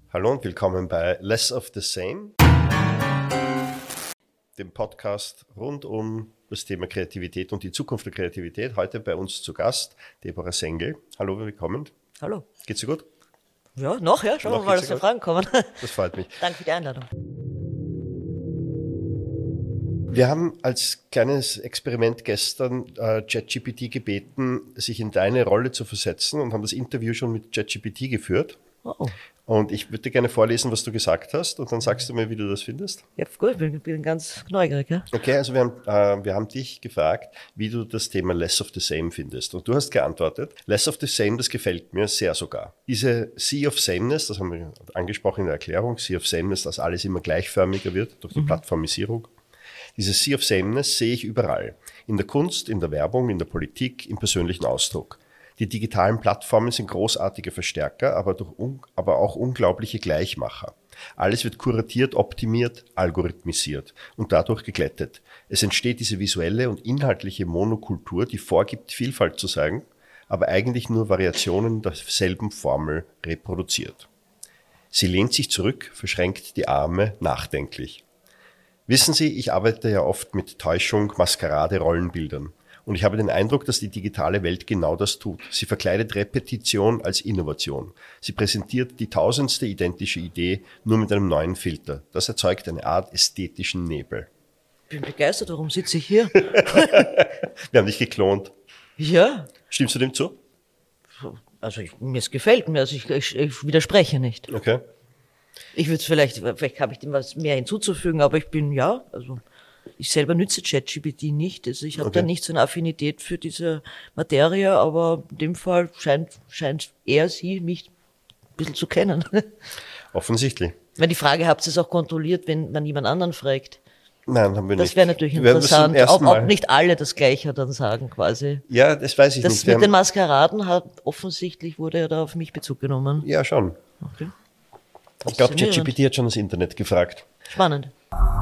Hallo und willkommen bei Less of the Same, dem Podcast rund um das Thema Kreativität und die Zukunft der Kreativität. Heute bei uns zu Gast Deborah Sengel. Hallo, willkommen. Hallo. Geht's dir gut? Ja, noch, ja. Schauen wir mal, dass wir Fragen kommen. Das freut mich. Danke für die Einladung. Wir haben als kleines Experiment gestern ChatGPT gebeten, sich in deine Rolle zu versetzen und haben das Interview schon mit ChatGPT geführt. Oh. Und ich würde dir gerne vorlesen, was du gesagt hast, und dann sagst du mir, wie du das findest. Ja, gut, bin ganz neugierig. Ja? Okay, also wir haben dich gefragt, wie du das Thema Less of the Same findest. Und du hast geantwortet, Less of the Same, das gefällt mir sehr sogar. Diese Sea of Sameness, das haben wir angesprochen in der Erklärung, Sea of Sameness, dass alles immer gleichförmiger wird durch die Plattformisierung. Diese Sea of Sameness sehe ich überall. In der Kunst, in der Werbung, in der Politik, im persönlichen Ausdruck. Die digitalen Plattformen sind großartige Verstärker, aber auch unglaubliche Gleichmacher. Alles wird kuratiert, optimiert, algorithmisiert und dadurch geglättet. Es entsteht diese visuelle und inhaltliche Monokultur, die vorgibt, Vielfalt zu zeigen, aber eigentlich nur Variationen derselben Formel reproduziert. Sie lehnt sich zurück, verschränkt die Arme, nachdenklich. Wissen Sie, ich arbeite ja oft mit Täuschung, Maskerade, Rollenbildern. Und ich habe den Eindruck, dass die digitale Welt genau das tut. Sie verkleidet Repetition als Innovation. Sie präsentiert die tausendste identische Idee nur mit einem neuen Filter. Das erzeugt eine Art ästhetischen Nebel. Ich bin begeistert, warum sitze ich hier? Wir haben dich geklont. Ja. Stimmst du dem zu? Also es gefällt mir, also ich widerspreche nicht. Okay. Ich würde vielleicht habe ich dem was mehr hinzuzufügen, aber ich selber nütze ChatGPT nicht, also ich habe da nicht so eine Affinität für diese Materie, aber in dem Fall scheint sie mich ein bisschen zu kennen. Offensichtlich. Wenn die Frage, habt ihr es auch kontrolliert, wenn man jemand anderen fragt? Nein, haben wir nicht. Das wäre natürlich interessant, ob nicht alle das Gleiche dann sagen quasi. Ja, das weiß ich nicht. Das mit den Maskeraden wurde ja da auf mich Bezug genommen. Ja, schon. Okay. Ich glaube, ChatGPT hat schon das Internet gefragt. Spannend.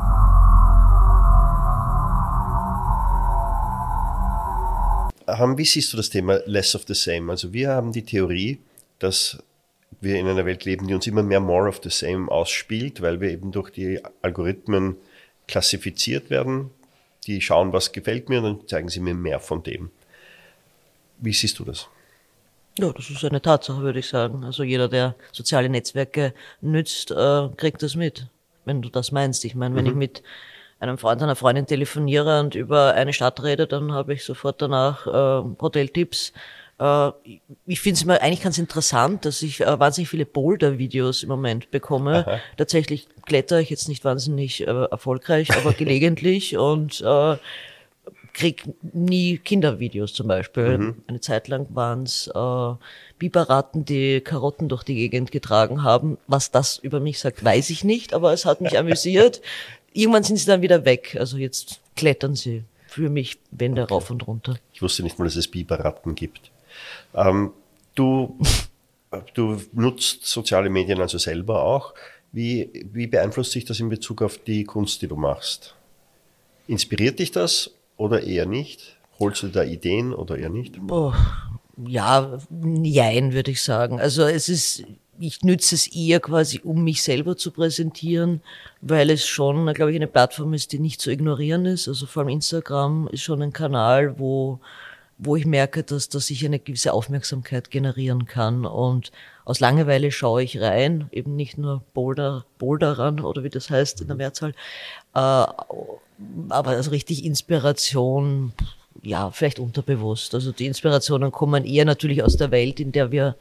Wie siehst du das Thema Less of the Same? Also wir haben die Theorie, dass wir in einer Welt leben, die uns immer mehr More of the Same ausspielt, weil wir eben durch die Algorithmen klassifiziert werden. Die schauen, was gefällt mir, und dann zeigen sie mir mehr von dem. Wie siehst du das? Ja, das ist eine Tatsache, würde ich sagen. Also jeder, der soziale Netzwerke nützt, kriegt das mit, wenn du das meinst. Ich meine, wenn ich mit einem Freund, einer Freundin telefoniere und über eine Stadt rede, dann habe ich sofort danach Hoteltipps. Ich finde es immer eigentlich ganz interessant, dass ich wahnsinnig viele Boulder-Videos im Moment bekomme. Aha. Tatsächlich klettere ich jetzt nicht wahnsinnig erfolgreich, aber gelegentlich und krieg nie Kindervideos zum Beispiel. Eine Zeit lang waren es Biberratten, die Karotten durch die Gegend getragen haben. Was das über mich sagt, weiß ich nicht, aber es hat mich amüsiert. Irgendwann sind sie dann wieder weg. Also jetzt klettern sie für mich Wände rauf und runter. Ich wusste nicht mal, dass es Biberratten gibt. Du nutzt soziale Medien also selber auch. Wie beeinflusst dich das in Bezug auf die Kunst, die du machst? Inspiriert dich das oder eher nicht? Holst du da Ideen oder eher nicht? Ja, jein, würde ich sagen. Also ich nütze es eher quasi, um mich selber zu präsentieren, weil es schon, glaube ich, eine Plattform ist, die nicht zu ignorieren ist. Also vor allem Instagram ist schon ein Kanal, wo ich merke, dass ich eine gewisse Aufmerksamkeit generieren kann. Und aus Langeweile schaue ich rein, eben nicht nur Boulderern oder wie das heißt in der Mehrzahl, aber also richtig Inspiration, ja, vielleicht unterbewusst. Also die Inspirationen kommen eher natürlich aus der Welt, in der wir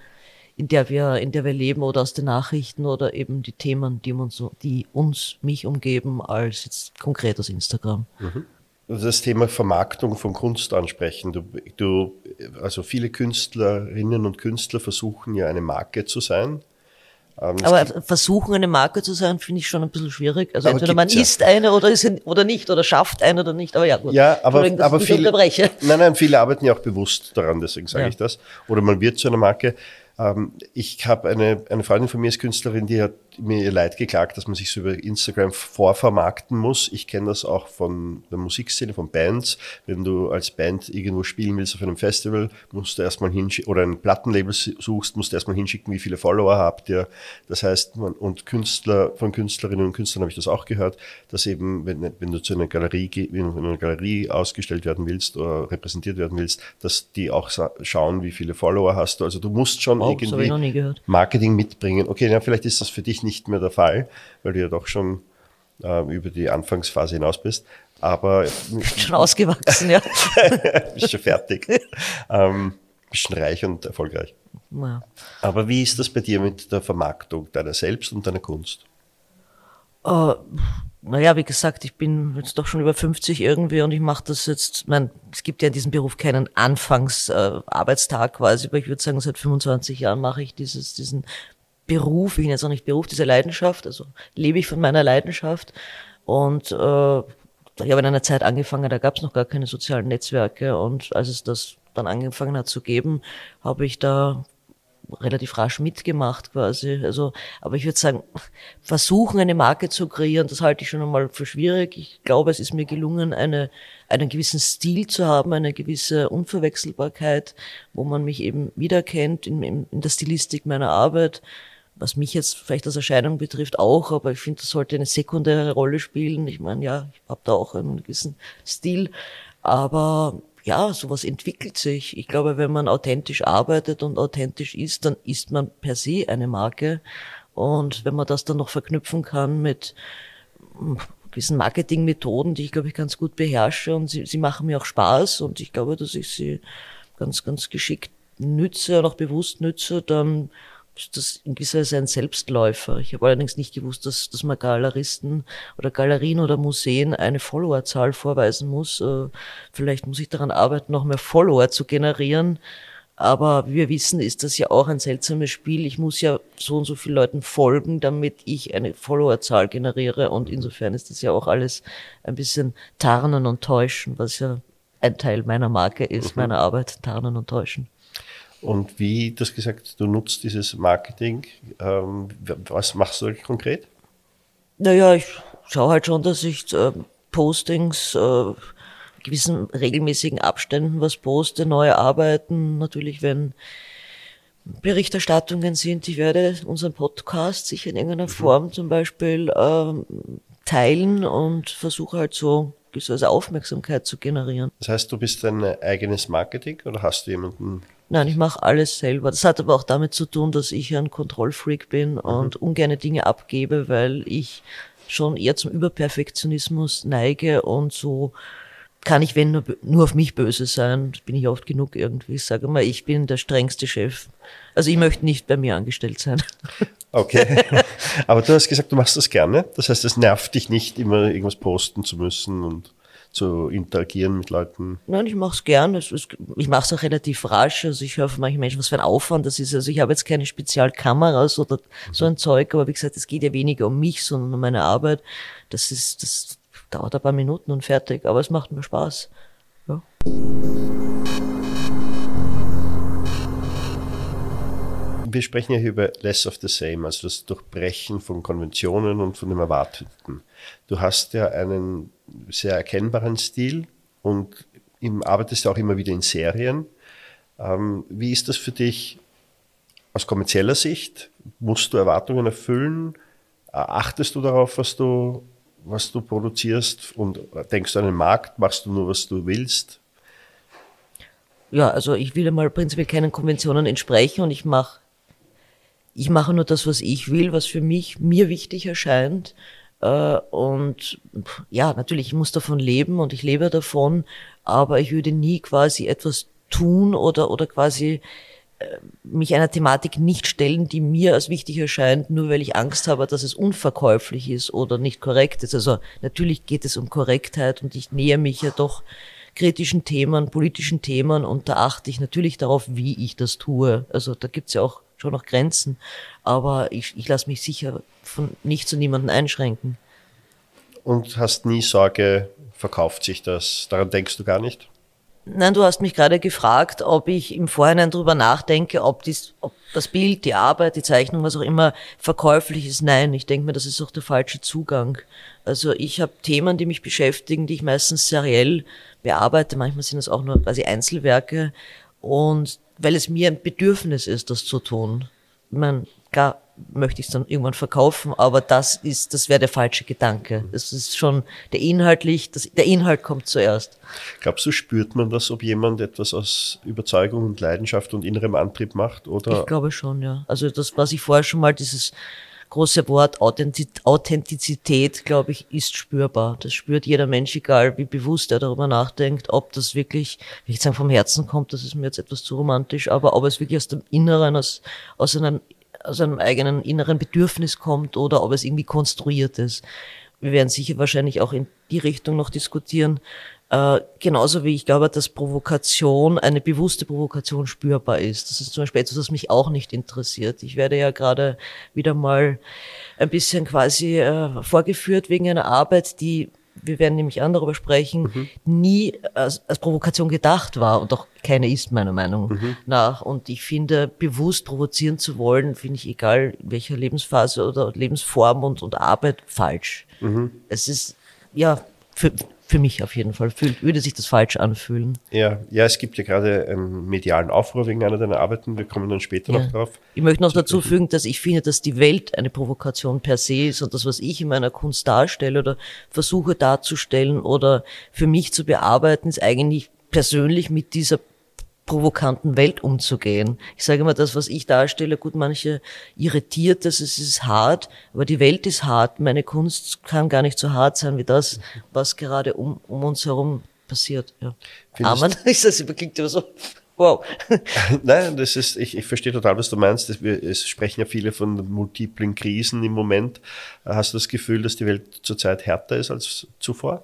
leben, oder aus den Nachrichten oder eben die Themen, die mich umgeben, als jetzt konkret aus Instagram. Das Thema Vermarktung von Kunst ansprechen. Also viele Künstlerinnen und Künstler versuchen ja eine Marke zu sein. Aber versuchen, eine Marke zu sein, finde ich schon ein bisschen schwierig. Also entweder man ist eine oder nicht, oder schafft eine oder nicht. Aber ja, gut. Ja, aber viele, unterbreche. Nein, viele arbeiten ja auch bewusst daran, deswegen sage ich das. Oder man wird zu einer Marke. Ich habe eine Freundin von mir, ist Künstlerin, die mir ihr Leid geklagt, dass man sich so über Instagram vorvermarkten muss. Ich kenne das auch von der Musikszene, von Bands. Wenn du als Band irgendwo spielen willst auf einem Festival, musst du erstmal hinschicken, oder ein Plattenlabel suchst, musst du erstmal hinschicken, wie viele Follower habt ihr. Das heißt, von Künstlerinnen und Künstlern habe ich das auch gehört, dass eben, wenn du zu einer Galerie, wenn du in einer Galerie ausgestellt werden willst oder repräsentiert werden willst, dass die auch schauen, wie viele Follower hast du. Also du musst schon Das habe ich noch nie gehört. Marketing mitbringen. Okay, ja, vielleicht ist das für dich nicht mehr der Fall, weil du ja doch schon über die Anfangsphase hinaus bist. Aber Schon ausgewachsen, ja. bist schon fertig. Bist schon reich und erfolgreich. Ja. Aber wie ist das bei dir mit der Vermarktung deiner selbst und deiner Kunst? Naja, wie gesagt, ich bin jetzt doch schon über 50 irgendwie und ich mache das jetzt, es gibt ja in diesem Beruf keinen Anfangsarbeitstag quasi, aber ich würde sagen, seit 25 Jahren mache ich diesen Beruf, ich nenne es auch nicht Beruf, diese Leidenschaft, also lebe ich von meiner Leidenschaft und ich habe in einer Zeit angefangen, da gab es noch gar keine sozialen Netzwerke und als es das dann angefangen hat zu geben, habe ich da relativ rasch mitgemacht quasi. Also, aber ich würde sagen, versuchen eine Marke zu kreieren, das halte ich schon einmal für schwierig. Ich glaube, es ist mir gelungen, einen gewissen Stil zu haben, eine gewisse Unverwechselbarkeit, wo man mich eben wiedererkennt in der Stilistik meiner Arbeit. Was mich jetzt vielleicht als Erscheinung betrifft auch, aber ich finde, das sollte eine sekundäre Rolle spielen. Ich meine, ja, ich habe da auch einen gewissen Stil, aber ja, sowas entwickelt sich. Ich glaube, wenn man authentisch arbeitet und authentisch ist, dann ist man per se eine Marke. Und wenn man das dann noch verknüpfen kann mit gewissen Marketingmethoden, die ich, glaube ich, ganz gut beherrsche und sie machen mir auch Spaß und ich glaube, dass ich sie ganz, ganz geschickt nütze und auch bewusst nütze, dann ist das in gewisser Weise ein Selbstläufer. Ich habe allerdings nicht gewusst, dass man Galeristen oder Galerien oder Museen eine Followerzahl vorweisen muss. Vielleicht muss ich daran arbeiten, noch mehr Follower zu generieren. Aber wie wir wissen, ist das ja auch ein seltsames Spiel. Ich muss ja so und so vielen Leuten folgen, damit ich eine Followerzahl generiere. Und insofern ist das ja auch alles ein bisschen tarnen und täuschen, was ja ein Teil meiner Marke ist, meiner Arbeit, tarnen und täuschen. Und wie du hast gesagt, du nutzt dieses Marketing. Was machst du konkret? Naja, ich schaue halt schon, dass ich Postings, gewissen regelmäßigen Abständen was poste, neue Arbeiten. Natürlich, wenn Berichterstattungen sind, ich werde unseren Podcast sicher in irgendeiner Form zum Beispiel teilen und versuche halt so gewisse Aufmerksamkeit zu generieren. Das heißt, du bist dein eigenes Marketing oder hast du jemanden? Nein, ich mache alles selber. Das hat aber auch damit zu tun, dass ich ein Kontrollfreak bin und ungerne Dinge abgebe, weil ich schon eher zum Überperfektionismus neige und so kann ich, wenn nur auf mich böse sein. Das bin ich oft genug irgendwie. Ich sage mal, ich bin der strengste Chef. Also ich möchte nicht bei mir angestellt sein. Okay, aber du hast gesagt, du machst das gerne. Das heißt, es nervt dich nicht, immer irgendwas posten zu müssen und zu interagieren mit Leuten? Nein, ich mache es gern. Ich mache es auch relativ rasch. Also ich höre von manchen Menschen, was für ein Aufwand das ist. Also ich habe jetzt keine Spezialkameras oder so ein Zeug, aber wie gesagt, es geht ja weniger um mich, sondern um meine Arbeit. Das dauert ein paar Minuten und fertig, aber es macht mir Spaß. Ja. Wir sprechen ja hier über less of the same, also das Durchbrechen von Konventionen und von dem Erwarteten. Du hast ja einen sehr erkennbaren Stil und arbeitest ja auch immer wieder in Serien. Wie ist das für dich aus kommerzieller Sicht? Musst du Erwartungen erfüllen? Achtest du darauf, was du produzierst und denkst du an den Markt? Machst du nur, was du willst? Ja, also ich will einmal prinzipiell keinen Konventionen entsprechen und ich mache nur das, was ich will, was für mir wichtig erscheint. Und ja, natürlich, ich muss davon leben und ich lebe davon, aber ich würde nie quasi etwas tun oder quasi mich einer Thematik nicht stellen, die mir als wichtig erscheint, nur weil ich Angst habe, dass es unverkäuflich ist oder nicht korrekt ist. Also natürlich geht es um Korrektheit und ich nähe mich ja doch kritischen Themen, politischen Themen und da achte ich natürlich darauf, wie ich das tue. Also da gibt's ja auch schon noch Grenzen, aber ich lasse mich sicher von nichts und niemanden einschränken. Und hast nie Sorge, verkauft sich das? Daran denkst du gar nicht? Nein, du hast mich gerade gefragt, ob ich im Vorhinein darüber nachdenke, ob das Bild, die Arbeit, die Zeichnung, was auch immer verkäuflich ist. Nein, ich denke mir, das ist auch der falsche Zugang. Also ich habe Themen, die mich beschäftigen, die ich meistens seriell bearbeite. Manchmal sind es auch nur quasi Einzelwerke. Und weil es mir ein Bedürfnis ist, das zu tun. Ich meine, klar möchte ich es dann irgendwann verkaufen, aber das wäre der falsche Gedanke. Es ist schon der Inhalt kommt zuerst. Glaubst du, spürt man das, ob jemand etwas aus Überzeugung und Leidenschaft und innerem Antrieb macht? Oder? Ich glaube schon, ja. Also das, was ich vorher schon mal, dieses große Wort Authentizität, glaube ich, ist spürbar. Das spürt jeder Mensch, egal wie bewusst er darüber nachdenkt, ob das wirklich, will ich sagen, vom Herzen kommt, das ist mir jetzt etwas zu romantisch, aber ob es wirklich aus dem Inneren, aus einem eigenen inneren Bedürfnis kommt oder ob es irgendwie konstruiert ist. Wir werden sicher wahrscheinlich auch in die Richtung noch diskutieren. Genauso wie ich glaube, dass Provokation, eine bewusste Provokation spürbar ist. Das ist zum Beispiel etwas, was mich auch nicht interessiert. Ich werde ja gerade wieder mal ein bisschen quasi vorgeführt wegen einer Arbeit, die, wir werden nämlich darüber sprechen, nie als Provokation gedacht war und auch keine ist, meiner Meinung nach. Und ich finde, bewusst provozieren zu wollen, finde ich, egal in welcher Lebensphase oder Lebensform und Arbeit, falsch. Es ist, ja, für mich auf jeden Fall, würde sich das falsch anfühlen. Ja, es gibt ja gerade einen medialen Aufruhr wegen einer deiner Arbeiten, wir kommen dann später noch drauf. Ich möchte noch dazu fügen, dass ich finde, dass die Welt eine Provokation per se ist und das, was ich in meiner Kunst darstelle oder versuche darzustellen oder für mich zu bearbeiten, ist eigentlich persönlich mit dieser provokanten Welt umzugehen. Ich sage immer, das, was ich darstelle, gut, manche irritiert das, es ist hart, aber die Welt ist hart. Meine Kunst kann gar nicht so hart sein wie das, was gerade um uns herum passiert. Ja. Amen, das klingt immer so, wow. Nein, ich verstehe total, was du meinst. Es sprechen ja viele von multiplen Krisen im Moment. Hast du das Gefühl, dass die Welt zurzeit härter ist als zuvor?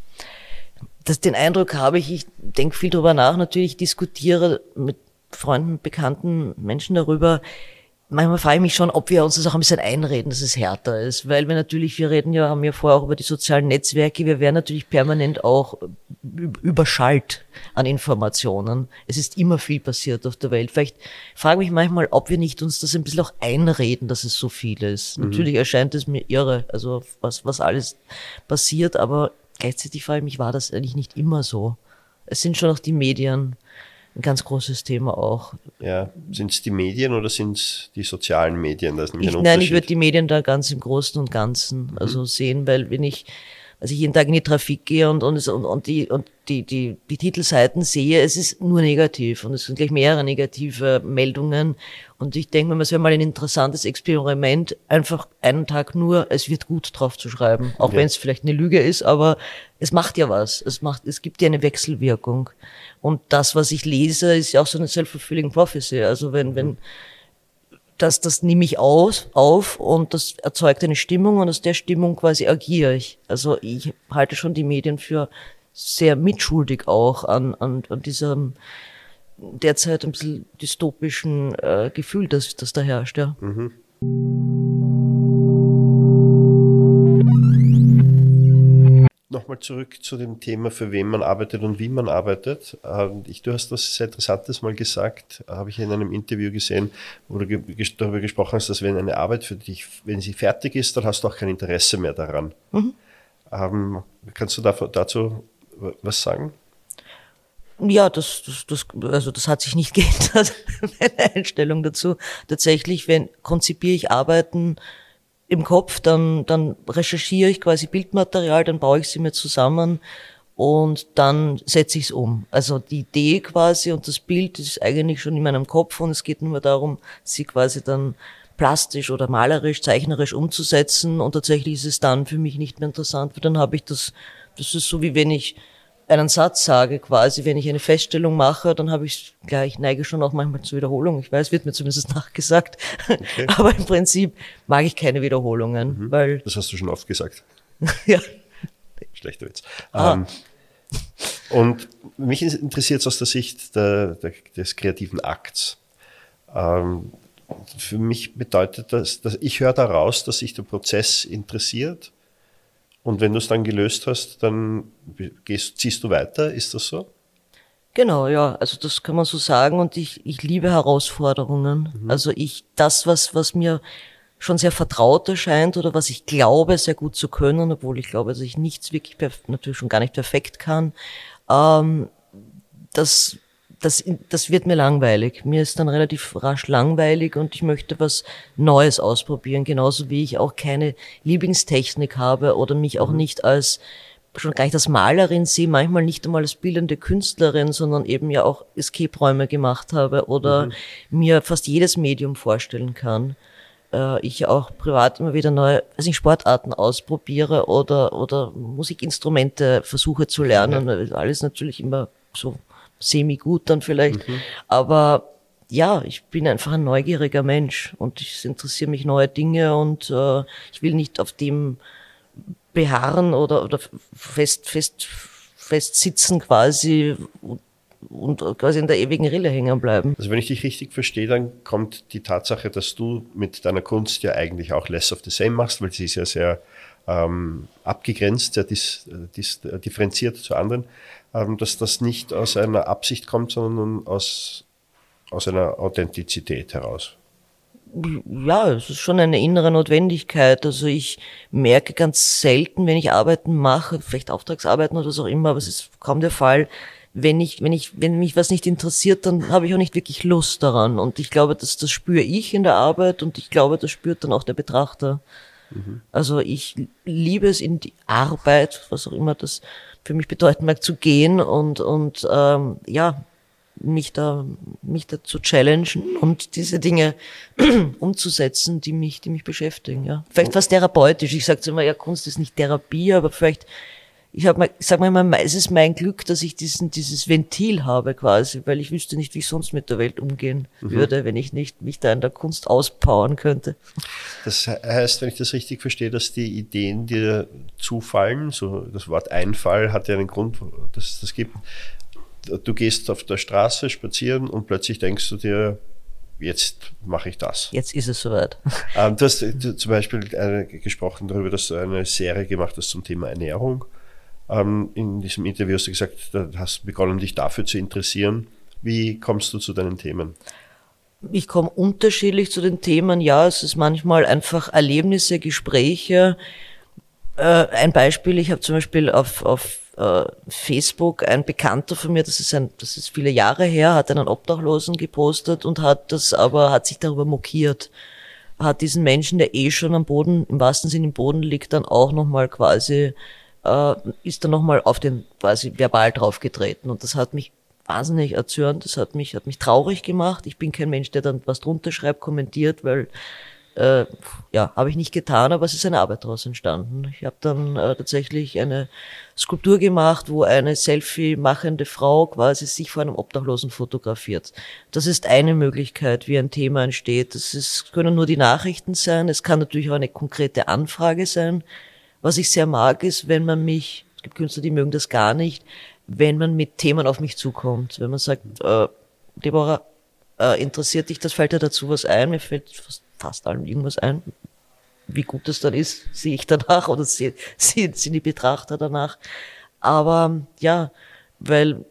Den Eindruck habe ich denke viel drüber nach, natürlich diskutiere mit Freunden, bekannten Menschen darüber. Manchmal frage ich mich schon, ob wir uns das auch ein bisschen einreden, dass es härter ist, weil wir haben ja vorher auch über die sozialen Netzwerke, wir werden natürlich permanent auch überschallt an Informationen. Es ist immer viel passiert auf der Welt. Vielleicht frage ich mich manchmal, ob wir nicht uns das ein bisschen auch einreden, dass es so viel ist. Natürlich erscheint es mir irre, also was alles passiert, aber gleichzeitig frage ich mich, war das eigentlich nicht immer so? Es sind schon auch die Medien ein ganz großes Thema auch. Ja, sind es die Medien oder sind es die sozialen Medien? Das ist nämlich ein Nein, Unterschied. ich würde die Medien da ganz im Großen und Ganzen also sehen, weil wenn ich jeden Tag in die Trafik gehe und die Titelseiten sehe, es ist nur negativ und es sind gleich mehrere negative Meldungen und ich denke mir, es wäre mal ein interessantes Experiment, einfach einen Tag nur, es wird gut drauf zu schreiben, auch wenn es vielleicht eine Lüge ist, aber es macht ja was, es gibt ja eine Wechselwirkung und das, was ich lese, ist ja auch so eine self-fulfilling prophecy, also wenn das nehme ich auf und das erzeugt eine Stimmung und aus der Stimmung quasi agiere ich. Also ich halte schon die Medien für sehr mitschuldig auch an diesem derzeit ein bisschen dystopischen Gefühl, das da herrscht. Ja. Nochmal zurück zu dem Thema, für wen man arbeitet und wie man arbeitet. Du hast was sehr Interessantes mal gesagt, habe ich in einem Interview gesehen, wo du darüber gesprochen hast, dass wenn eine Arbeit für dich, wenn sie fertig ist, dann hast du auch kein Interesse mehr daran. Kannst du dazu was sagen? Ja, das hat sich nicht geändert, meine Einstellung dazu. Tatsächlich, konzipiere ich Arbeiten im Kopf, dann recherchiere ich quasi Bildmaterial, dann baue ich sie mir zusammen und dann setze ich es um. Also die Idee quasi und das Bild ist eigentlich schon in meinem Kopf und es geht nur darum, sie quasi dann plastisch oder malerisch, zeichnerisch umzusetzen und tatsächlich ist es dann für mich nicht mehr interessant, weil dann habe ich das ist so wie wenn ich einen Satz sage quasi, wenn ich eine Feststellung mache, dann habe ich neige schon auch manchmal zur Wiederholung. Ich weiß, wird mir zumindest nachgesagt. Okay. Aber im Prinzip mag ich keine Wiederholungen, weil... Das hast du schon oft gesagt. Ja. Schlechter Witz. Und mich interessiert es aus der Sicht des kreativen Akts. Für mich bedeutet das, dass ich höre daraus, dass sich der Prozess interessiert. Und wenn du es dann gelöst hast, dann ziehst du weiter, ist das so? Genau, ja, also das kann man so sagen und ich liebe Herausforderungen. Also was mir schon sehr vertraut erscheint oder was ich glaube sehr gut zu können, obwohl ich glaube, dass ich nichts wirklich natürlich schon gar nicht perfekt kann, ähm, das, das wird mir langweilig. Mir ist dann relativ rasch langweilig und ich möchte was Neues ausprobieren, genauso wie ich auch keine Lieblingstechnik habe oder mich auch nicht als schon gar nicht als Malerin sehe, manchmal nicht einmal als bildende Künstlerin, sondern eben ja auch Escape-Räume gemacht habe oder mir fast jedes Medium vorstellen kann. Ich auch privat immer wieder neue Sportarten ausprobiere oder Musikinstrumente versuche zu lernen. Alles natürlich immer so semi-gut dann vielleicht. Aber ja, ich bin einfach ein neugieriger Mensch und ich interessiere mich neue Dinge und ich will nicht auf dem beharren oder fest sitzen quasi und quasi in der ewigen Rille hängen bleiben. Also wenn ich dich richtig verstehe, dann kommt die Tatsache, dass du mit deiner Kunst ja eigentlich auch less of the same machst, weil sie ist ja sehr abgegrenzt, sehr differenziert zu anderen, dass das nicht aus einer Absicht kommt, sondern aus einer Authentizität heraus. Ja, es ist schon eine innere Notwendigkeit. Also ich merke ganz selten, wenn ich Arbeiten mache, vielleicht Auftragsarbeiten oder was auch immer, aber es ist kaum der Fall, wenn mich was nicht interessiert, dann habe ich auch nicht wirklich Lust daran. Und ich glaube, das spüre ich in der Arbeit und ich glaube, das spürt dann auch der Betrachter. Also ich liebe es in die Arbeit, was auch immer das für mich bedeuten mag, zu gehen und ja, mich da zu challengen und diese Dinge umzusetzen, die mich beschäftigen, ja. Vielleicht fast therapeutisch. Ich sage immer, ja, Kunst ist nicht Therapie, aber vielleicht, ich sag mal immer, es ist mein Glück, dass ich dieses Ventil habe quasi, weil ich wüsste nicht, wie ich sonst mit der Welt umgehen würde, wenn ich nicht mich da in der Kunst auspowern könnte. Das heißt, wenn ich das richtig verstehe, dass die Ideen dir zufallen, so das Wort Einfall hat ja einen Grund, dass es das gibt. Du gehst auf der Straße spazieren und plötzlich denkst du dir, jetzt mache ich das. Jetzt ist es soweit. Du hast zum Beispiel gesprochen darüber, dass du eine Serie gemacht hast zum Thema Ernährung. In diesem Interview hast du gesagt, du hast begonnen, dich dafür zu interessieren. Wie kommst du zu deinen Themen? Ich komme unterschiedlich zu den Themen. Ja, es ist manchmal einfach Erlebnisse, Gespräche. Ein Beispiel, ich habe zum Beispiel auf Facebook ein Bekannter von mir, das ist viele Jahre her, hat einen Obdachlosen gepostet und hat sich darüber mokiert. Hat diesen Menschen, der schon am Boden, im wahrsten Sinne im Boden liegt, dann auch nochmal quasi, ist dann nochmal auf den quasi verbal draufgetreten. Und das hat mich wahnsinnig erzürnt, das hat mich traurig gemacht. Ich bin kein Mensch, der dann was drunter schreibt, kommentiert, weil ja, habe ich nicht getan, aber es ist eine Arbeit daraus entstanden. Ich habe dann tatsächlich eine Skulptur gemacht, wo eine Selfie-machende Frau quasi sich vor einem Obdachlosen fotografiert. Das ist eine Möglichkeit, wie ein Thema entsteht. Können nur die Nachrichten sein. Es kann natürlich auch eine konkrete Anfrage sein. Was ich sehr mag, ist, es gibt Künstler, die mögen das gar nicht, wenn man mit Themen auf mich zukommt. Wenn man sagt, Deborah, interessiert dich das, fällt dir dazu was ein? Mir fällt fast allem irgendwas ein. Wie gut das dann ist, sehe ich danach oder sehen die Betrachter danach. Aber ja, weil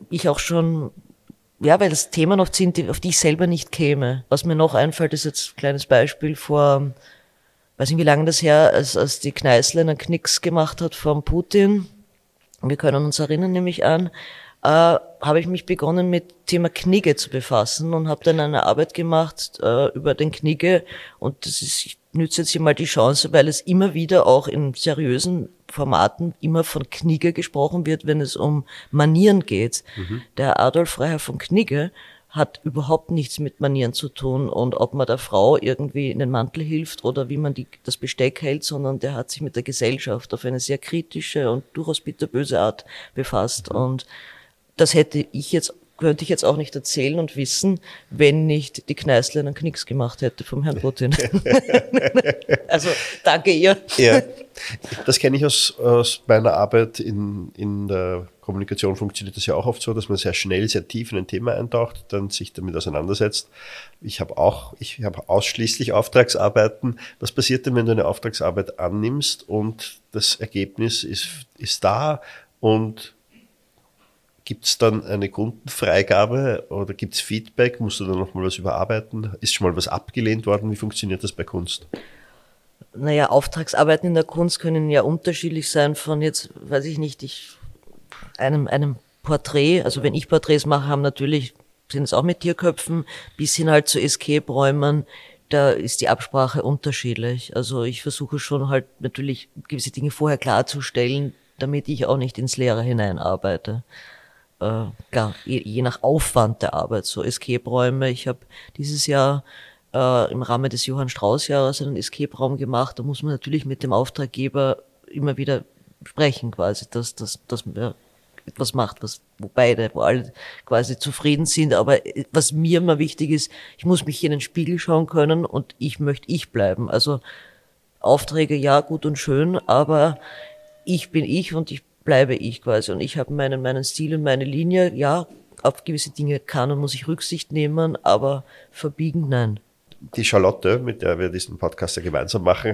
das Themen oft sind, auf die ich selber nicht käme. Was mir noch einfällt, ist jetzt ein kleines Beispiel weiß nicht wie lange das her, als die Kneißl einen Knicks gemacht hat von Putin. Wir können uns erinnern, nehme ich an, habe ich mich begonnen mit Thema Knigge zu befassen und habe dann eine Arbeit gemacht über den Knigge und ich nütze jetzt hier mal die Chance, weil es immer wieder auch in seriösen Formaten immer von Knigge gesprochen wird, wenn es um Manieren geht. Der Adolf Freiherr von Knigge hat überhaupt nichts mit Manieren zu tun und ob man der Frau irgendwie in den Mantel hilft oder wie man das Besteck hält, sondern der hat sich mit der Gesellschaft auf eine sehr kritische und durchaus bitterböse Art befasst und das könnte ich jetzt auch nicht erzählen und wissen, wenn nicht die Kneißl einen Knicks gemacht hätte vom Herrn Putin. Also, danke ihr. Ja, das kenne ich aus meiner Arbeit in der Kommunikation funktioniert das ja auch oft so, dass man sehr schnell, sehr tief in ein Thema eintaucht, dann sich damit auseinandersetzt. Ich habe ausschließlich Auftragsarbeiten. Was passiert denn, wenn du eine Auftragsarbeit annimmst und das Ergebnis ist da und Gibt es dann eine Kundenfreigabe oder gibt es Feedback? Musst du dann nochmal was überarbeiten? Ist schon mal was abgelehnt worden? Wie funktioniert das bei Kunst? Naja, Auftragsarbeiten in der Kunst können ja unterschiedlich sein von jetzt, weiß ich nicht, einem Porträt, also wenn ich Porträts mache, sind es auch mit Tierköpfen, bis hin halt zu Escape-Räumen, da ist die Absprache unterschiedlich. Also ich versuche schon halt natürlich gewisse Dinge vorher klarzustellen, damit ich auch nicht ins Leere hineinarbeite. Klar, je nach Aufwand der Arbeit, so Escape-Räume. Ich habe dieses Jahr im Rahmen des Johann Strauss-Jahres einen Escape-Raum gemacht. Da muss man natürlich mit dem Auftraggeber immer wieder sprechen, quasi, dass man etwas macht, wo alle quasi zufrieden sind. Aber was mir immer wichtig ist, ich muss mich in den Spiegel schauen können und ich möchte ich bleiben. Also Aufträge, ja, gut und schön, aber ich bin ich und ich bleibe ich quasi. Und ich habe meinen Stil und meine Linie. Ja, auf gewisse Dinge kann und muss ich Rücksicht nehmen, aber verbiegen, nein. Die Charlotte, mit der wir diesen Podcast ja gemeinsam machen,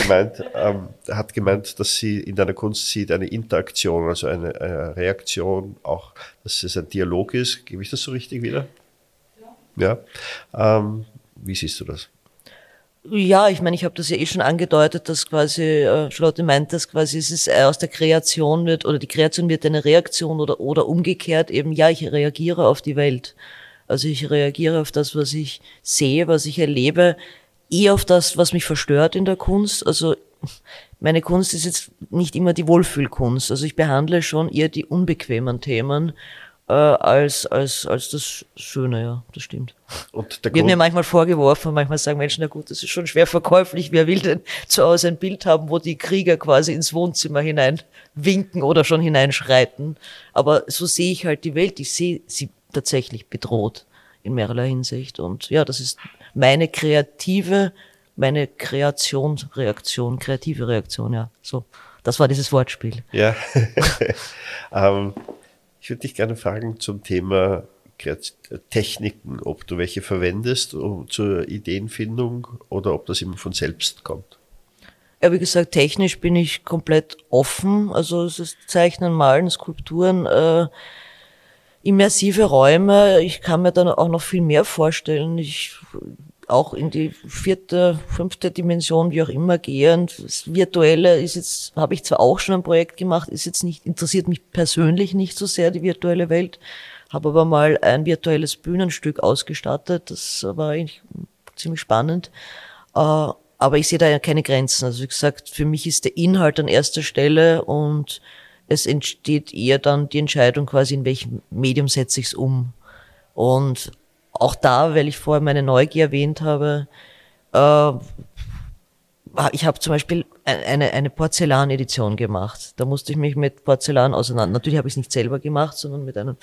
hat gemeint, dass sie in deiner Kunst sieht eine Interaktion, also eine Reaktion, auch, dass es ein Dialog ist. Gebe ich das so richtig wieder? Ja. Wie siehst du das? Ja, ich meine, ich habe das ja eh schon angedeutet, dass quasi, Charlotte meint, dass quasi es ist aus der Kreation wird, oder die Kreation wird eine Reaktion oder umgekehrt eben, ja, ich reagiere auf die Welt. Also ich reagiere auf das, was ich sehe, was ich erlebe, eher auf das, was mich verstört in der Kunst. Also meine Kunst ist jetzt nicht immer die Wohlfühlkunst. Also ich behandle schon eher die unbequemen Themen als das Schöne, ja, das stimmt. Und wird mir manchmal vorgeworfen, manchmal sagen Menschen, na gut, das ist schon schwer verkäuflich, wer will denn zu Hause ein Bild haben, wo die Krieger quasi ins Wohnzimmer hinein winken oder schon hineinschreiten. Aber so sehe ich halt die Welt, ich sehe sie tatsächlich bedroht in mehrerlei Hinsicht. Und ja, das ist meine kreative Reaktion, ja. So, das war dieses Wortspiel. Ja. Ich würde dich gerne fragen zum Thema Techniken, ob du welche verwendest zur Ideenfindung oder ob das immer von selbst kommt. Ja, wie gesagt, technisch bin ich komplett offen. Also es ist Zeichnen, Malen, Skulpturen, immersive Räume. Ich kann mir dann auch noch viel mehr vorstellen. Auch in die 4., 5. Dimension, wie auch immer gehend. Das Virtuelle habe ich zwar auch schon ein Projekt gemacht, interessiert mich persönlich nicht so sehr, die virtuelle Welt, habe aber mal ein virtuelles Bühnenstück ausgestattet. Das war eigentlich ziemlich spannend. Aber ich sehe da ja keine Grenzen. Also wie gesagt, für mich ist der Inhalt an erster Stelle und es entsteht eher dann die Entscheidung quasi, in welchem Medium setze ich es um. Und auch da, weil ich vorher meine Neugier erwähnt habe, ich habe zum Beispiel eine Porzellanedition gemacht. Da musste ich mich mit Porzellan natürlich habe ich es nicht selber gemacht, sondern mit einem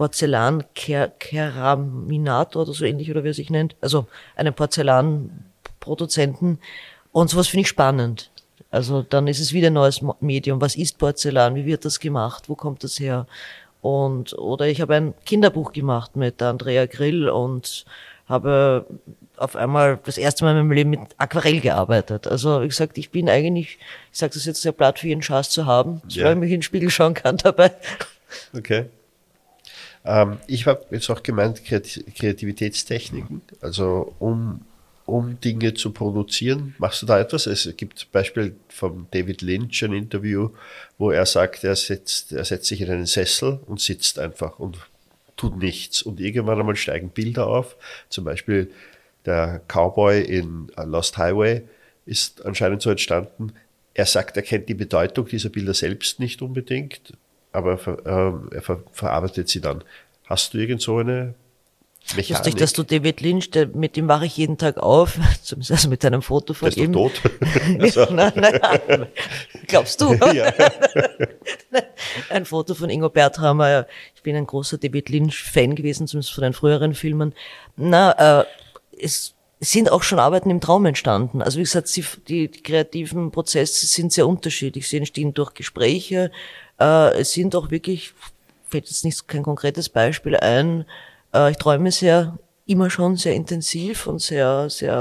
Porzellan-Keraminator oder so ähnlich, oder wie er sich nennt. Also einem Porzellanproduzenten. Und sowas finde ich spannend. Also dann ist es wieder ein neues Medium. Was ist Porzellan? Wie wird das gemacht? Wo kommt das her? Oder ich habe ein Kinderbuch gemacht mit Andrea Grill und habe auf einmal das erste Mal in meinem Leben mit Aquarell gearbeitet. Also wie gesagt, ich bin eigentlich, ich sage das jetzt sehr platt, für jeden Schatz zu haben, solange ich mich in den Spiegel schauen kann dabei. Okay. Ich habe jetzt auch gemeint, Kreativitätstechniken, also um Dinge zu produzieren. Machst du da etwas? Es gibt Beispiel von David Lynch, ein Interview, wo er sagt, er setzt sich in einen Sessel und sitzt einfach und tut nichts. Und irgendwann einmal steigen Bilder auf. Zum Beispiel der Cowboy in Lost Highway ist anscheinend so entstanden. Er sagt, er kennt die Bedeutung dieser Bilder selbst nicht unbedingt, aber er verarbeitet sie dann. Hast du irgend so eine Mechanik? Lustig, dass du David Lynch, mit dem wache ich jeden Tag auf, also mit einem Foto von ihm. Der ist doch tot. Nein. Glaubst du? Ja. Ein Foto von Ingo Bertrammer. Ich bin ein großer David Lynch-Fan gewesen, zumindest von den früheren Filmen. Es sind auch schon Arbeiten im Traum entstanden. Also wie gesagt, die kreativen Prozesse sind sehr unterschiedlich. Sie entstehen durch Gespräche. Es sind auch wirklich, fällt jetzt kein konkretes Beispiel ein, ich träume immer schon sehr intensiv und sehr, sehr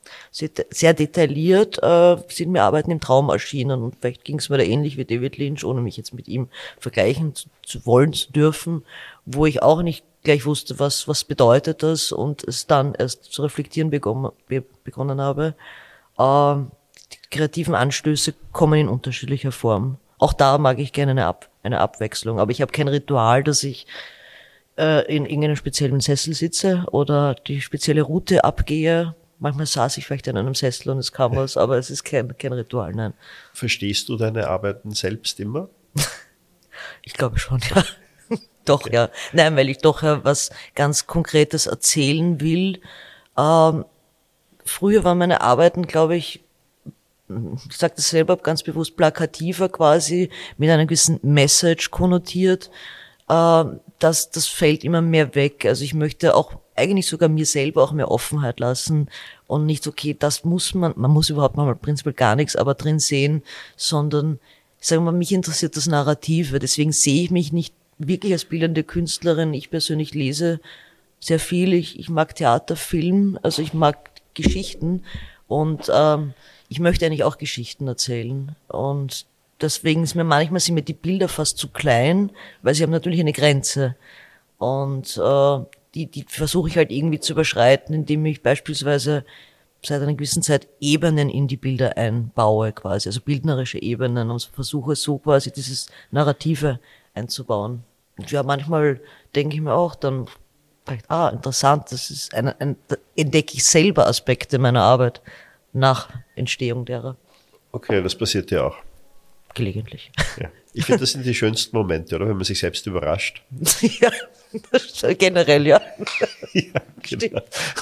sehr detailliert sind mir Arbeiten im Traum erschienen. Und vielleicht ging es mir da ähnlich wie David Lynch, ohne mich jetzt mit ihm vergleichen zu wollen, zu dürfen, wo ich auch nicht gleich wusste, was bedeutet das, und es dann erst zu reflektieren begonnen habe. Die kreativen Anstöße kommen in unterschiedlicher Form. Auch da mag ich gerne eine Abwechslung, aber ich habe kein Ritual, dass ich in irgendeinem speziellen Sessel sitze oder die spezielle Route abgehe. Manchmal saß ich vielleicht in einem Sessel und es kam was, aber es ist kein Ritual, nein. Verstehst du deine Arbeiten selbst immer? Ich glaube schon, ja. Doch, okay. Ja. Nein, weil ich doch was ganz Konkretes erzählen will. Früher waren meine Arbeiten, glaube ich sage das selber ganz bewusst, plakativer quasi, mit einer gewissen Message konnotiert. Das fällt immer mehr weg. Also ich möchte auch eigentlich sogar mir selber auch mehr Offenheit lassen und nicht, okay, das muss man muss überhaupt mal prinzipiell gar nichts aber drin sehen, sondern, ich sage mal, mich interessiert das Narrative. Deswegen sehe ich mich nicht wirklich als bildende Künstlerin. Ich persönlich lese sehr viel. Ich mag Theater, Film, also ich mag Geschichten und ich möchte eigentlich auch Geschichten erzählen. Und deswegen sind mir die Bilder fast zu klein, weil sie haben natürlich eine Grenze. Und die versuche ich halt irgendwie zu überschreiten, indem ich beispielsweise seit einer gewissen Zeit Ebenen in die Bilder einbaue quasi, also bildnerische Ebenen, und versuche so quasi dieses Narrative einzubauen. Und ja, manchmal denke ich mir auch dann vielleicht, interessant, das ist da entdecke ich selber Aspekte meiner Arbeit nach Entstehung derer. Okay, das passiert ja auch. Gelegentlich. Ja. Ich finde, das sind die schönsten Momente, oder? Wenn man sich selbst überrascht. Ja, generell, ja. Ja, genau.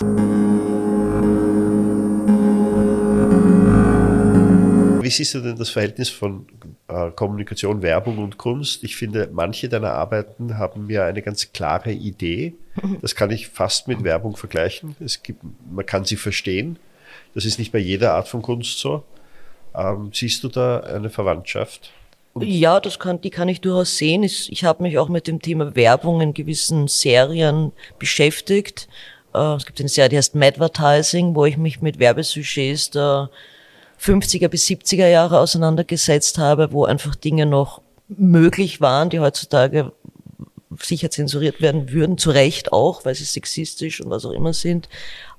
Wie siehst du denn das Verhältnis von Kommunikation, Werbung und Kunst? Ich finde, manche deiner Arbeiten haben ja eine ganz klare Idee. Das kann ich fast mit Werbung vergleichen. Man kann sie verstehen. Das ist nicht bei jeder Art von Kunst so. Siehst du da eine Verwandtschaft? Ja, die kann ich durchaus sehen. Ich habe mich auch mit dem Thema Werbung in gewissen Serien beschäftigt. Es gibt eine Serie, die heißt Madvertising, wo ich mich mit Werbesujets der 50er bis 70er Jahre auseinandergesetzt habe, wo einfach Dinge noch möglich waren, die heutzutage sicher zensuriert werden würden, zu Recht auch, weil sie sexistisch und was auch immer sind.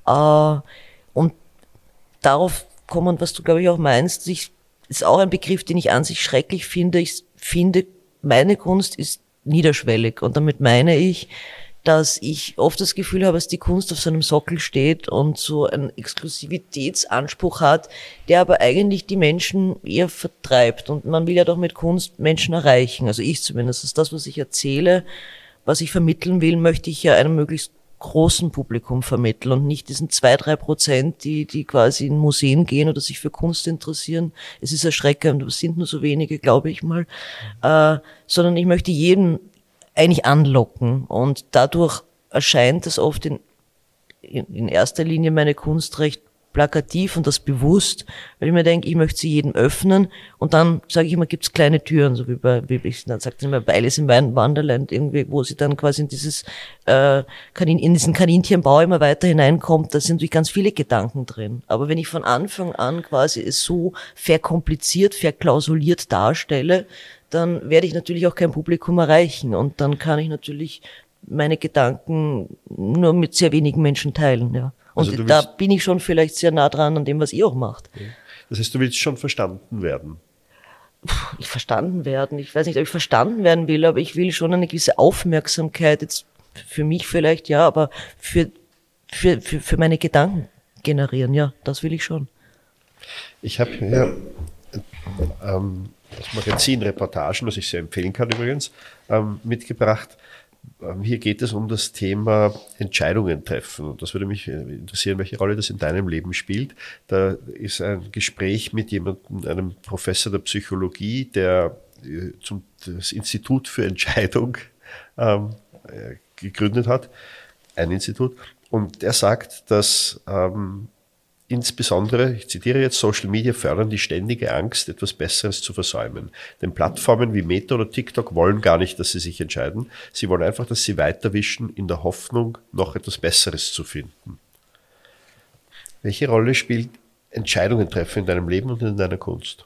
Und darauf kommen, was du, glaube ich, auch meinst, ist auch ein Begriff, den ich an sich schrecklich finde. Ich finde, meine Kunst ist niederschwellig. Und damit meine ich, dass ich oft das Gefühl habe, dass die Kunst auf so einem Sockel steht und so einen Exklusivitätsanspruch hat, der aber eigentlich die Menschen eher vertreibt. Und man will ja doch mit Kunst Menschen erreichen. Also ich zumindest. Das, was ich erzähle, was ich vermitteln will, möchte ich ja einem möglichst großen Publikum vermitteln und nicht diesen 2-3%, die quasi in Museen gehen oder sich für Kunst interessieren. Es ist erschreckend, es sind nur so wenige, glaube ich mal. Sondern ich möchte jeden eigentlich anlocken, und dadurch erscheint es oft in erster Linie meine Kunst recht plakativ, und das bewusst, weil ich mir denke, ich möchte sie jedem öffnen, und dann sage ich immer, gibt's kleine Türen, so dann sagt sie immer, bei Alice im Wonderland irgendwie, wo sie dann quasi in diesen Kaninchenbau immer weiter hineinkommt, da sind natürlich ganz viele Gedanken drin. Aber wenn ich von Anfang an quasi es so verkompliziert, verklausuliert darstelle, dann werde ich natürlich auch kein Publikum erreichen, und dann kann ich natürlich meine Gedanken nur mit sehr wenigen Menschen teilen, ja. Und also da bin ich schon vielleicht sehr nah dran an dem, was ihr auch macht. Das heißt, du willst schon verstanden werden? Ich weiß nicht, ob ich verstanden werden will, aber ich will schon eine gewisse Aufmerksamkeit, jetzt für mich vielleicht, ja, aber für meine Gedanken generieren, ja, das will ich schon. Ich habe hier das Magazin Reportagen, das ich sehr empfehlen kann übrigens, mitgebracht. Hier geht es um das Thema Entscheidungen treffen. Und das würde mich interessieren, welche Rolle das in deinem Leben spielt. Da ist ein Gespräch mit jemandem, einem Professor der Psychologie, der das Institut für Entscheidung gegründet hat, ein Institut. Und der sagt, dass insbesondere, ich zitiere jetzt, Social Media fördern die ständige Angst, etwas Besseres zu versäumen. Denn Plattformen wie Meta oder TikTok wollen gar nicht, dass sie sich entscheiden. Sie wollen einfach, dass sie weiterwischen in der Hoffnung, noch etwas Besseres zu finden. Welche Rolle spielt Entscheidungen treffen in deinem Leben und in deiner Kunst?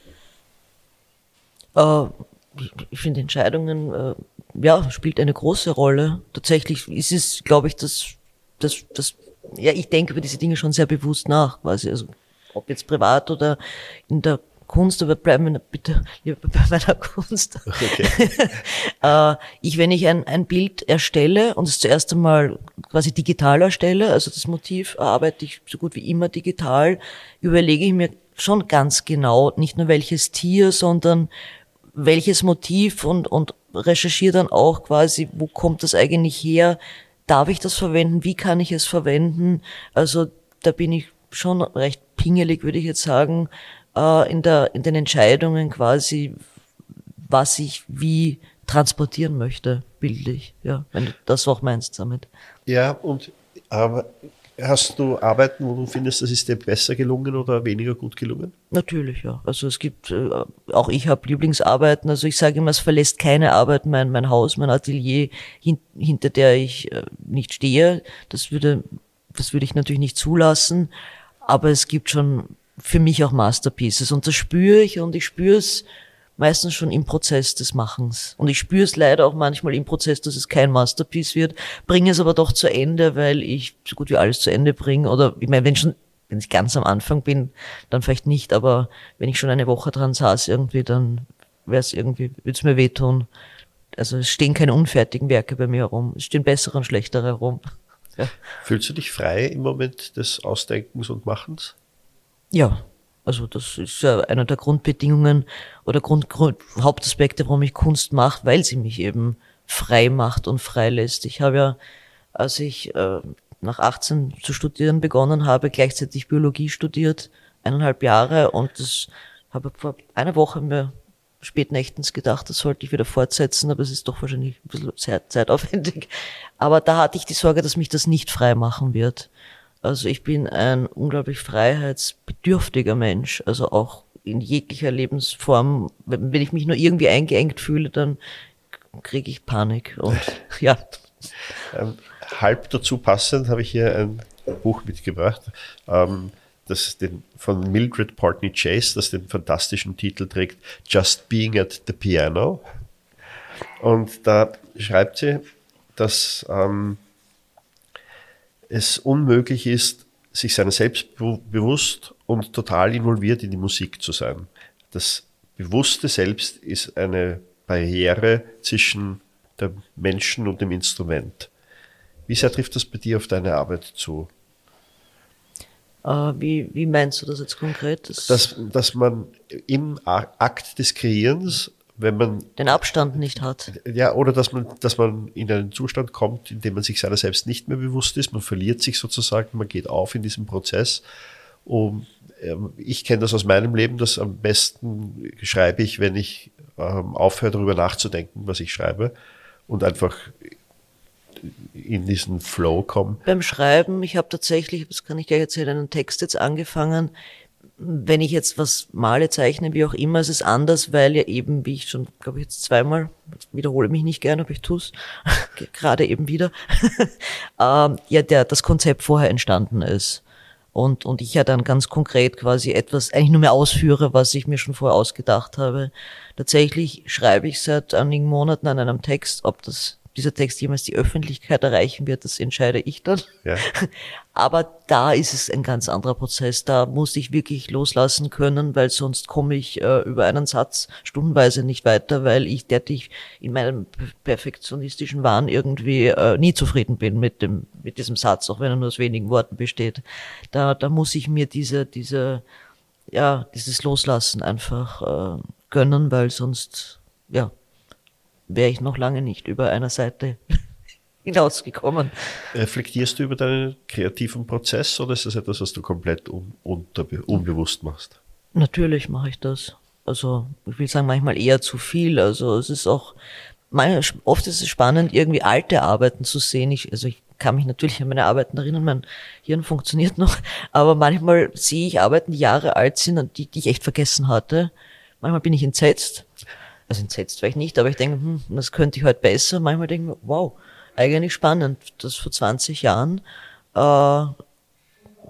Ich finde Entscheidungen, ja, spielt eine große Rolle. Tatsächlich ist es, glaube ich, ja, ich denke über diese Dinge schon sehr bewusst nach, quasi. Also, ob jetzt privat oder in der Kunst, aber bleiben wir bitte lieber bei meiner Kunst. Okay. Wenn ich ein Bild erstelle und es zuerst einmal quasi digital erstelle, also das Motiv arbeite ich so gut wie immer digital, überlege ich mir schon ganz genau, nicht nur welches Tier, sondern welches Motiv und recherchiere dann auch quasi, wo kommt das eigentlich her? Darf ich das verwenden? Wie kann ich es verwenden? Also da bin ich schon recht pingelig, würde ich jetzt sagen, in den Entscheidungen quasi, was ich wie transportieren möchte, bildlich. Ja, wenn du das auch meinst damit. Ja, aber hast du Arbeiten, wo du findest, das ist dir besser gelungen oder weniger gut gelungen? Natürlich, ja. Also es gibt, auch ich habe Lieblingsarbeiten. Also ich sage immer, es verlässt keine Arbeit mein Haus, mein Atelier, hinter der ich nicht stehe. Das würde ich natürlich nicht zulassen. Aber es gibt schon für mich auch Masterpieces. Und das spüre ich, und ich spüre es meistens schon im Prozess des Machens. Und ich spüre es leider auch manchmal im Prozess, dass es kein Masterpiece wird, bringe es aber doch zu Ende, weil ich so gut wie alles zu Ende bringe. Oder ich meine, wenn ich ganz am Anfang bin, dann vielleicht nicht, aber wenn ich schon eine Woche dran saß irgendwie, dann würde es mir wehtun. Also es stehen keine unfertigen Werke bei mir herum. Es stehen bessere und schlechtere herum. Ja. Fühlst du dich frei im Moment des Ausdenkens und Machens? Ja, also das ist ja einer der Grundbedingungen oder Hauptaspekte, warum ich Kunst mache, weil sie mich eben frei macht und frei lässt. Ich habe ja, als ich nach 18 zu studieren begonnen habe, gleichzeitig Biologie studiert, 1,5 Jahre, und das habe vor einer Woche mir spätnächtens gedacht, das sollte ich wieder fortsetzen, aber es ist doch wahrscheinlich ein bisschen sehr zeitaufwendig. Aber da hatte ich die Sorge, dass mich das nicht frei machen wird. Also ich bin ein unglaublich freiheitsbedürftiger Mensch, also auch in jeglicher Lebensform. Wenn ich mich nur irgendwie eingeengt fühle, dann kriege ich Panik. Und ja. Halb dazu passend habe ich hier ein Buch mitgebracht, von Mildred Portney Chase, das den fantastischen Titel trägt Just Being at the Piano. Und da schreibt sie, dass es unmöglich ist, sich seiner selbst bewusst und total involviert in die Musik zu sein. Das bewusste Selbst ist eine Barriere zwischen dem Menschen und dem Instrument. Wie sehr trifft das bei dir auf deine Arbeit zu? Wie meinst du das jetzt konkret? Dass man im Akt des Kreierens, wenn man den Abstand nicht hat. Ja, oder dass man in einen Zustand kommt, in dem man sich seiner selbst nicht mehr bewusst ist. Man verliert sich sozusagen, man geht auf in diesem Prozess. Ich kenne das aus meinem Leben, dass am besten schreibe ich, wenn ich aufhöre, darüber nachzudenken, was ich schreibe, und einfach in diesen Flow komme. Beim Schreiben, ich habe tatsächlich, das kann ich gleich erzählen, einen Text jetzt angefangen. Wenn ich jetzt was male, zeichne, wie auch immer, ist es anders, weil ja eben, wie ich schon, glaube ich, jetzt zweimal, wiederhole mich nicht gerne, aber ich tue es gerade eben wieder, das Konzept vorher entstanden ist. Und ich ja dann ganz konkret quasi etwas eigentlich nur mehr ausführe, was ich mir schon vorher ausgedacht habe. Tatsächlich schreibe ich seit einigen Monaten an einem Text, ob dieser Text jemals die Öffentlichkeit erreichen wird, das entscheide ich dann. Ja. Aber da ist es ein ganz anderer Prozess. Da muss ich wirklich loslassen können, weil sonst komme ich über einen Satz stundenweise nicht weiter, weil ich in meinem perfektionistischen Wahn irgendwie nie zufrieden bin mit diesem Satz, auch wenn er nur aus wenigen Worten besteht. Da muss ich mir dieses Loslassen einfach gönnen, weil sonst, wäre ich noch lange nicht über einer Seite hinausgekommen. Reflektierst du über deinen kreativen Prozess oder ist das etwas, was du komplett unbewusst machst? Natürlich mache ich das. Also ich will sagen, manchmal eher zu viel. Also es ist auch, oft ist es spannend, irgendwie alte Arbeiten zu sehen. Ich kann mich natürlich an meine Arbeiten erinnern, mein Hirn funktioniert noch, aber manchmal sehe ich Arbeiten, die Jahre alt sind und die ich echt vergessen hatte. Manchmal bin ich entsetzt. Also entsetzt vielleicht nicht, aber ich denke, das könnte ich heute besser. Manchmal denke ich, wow, eigentlich spannend, dass vor 20 Jahren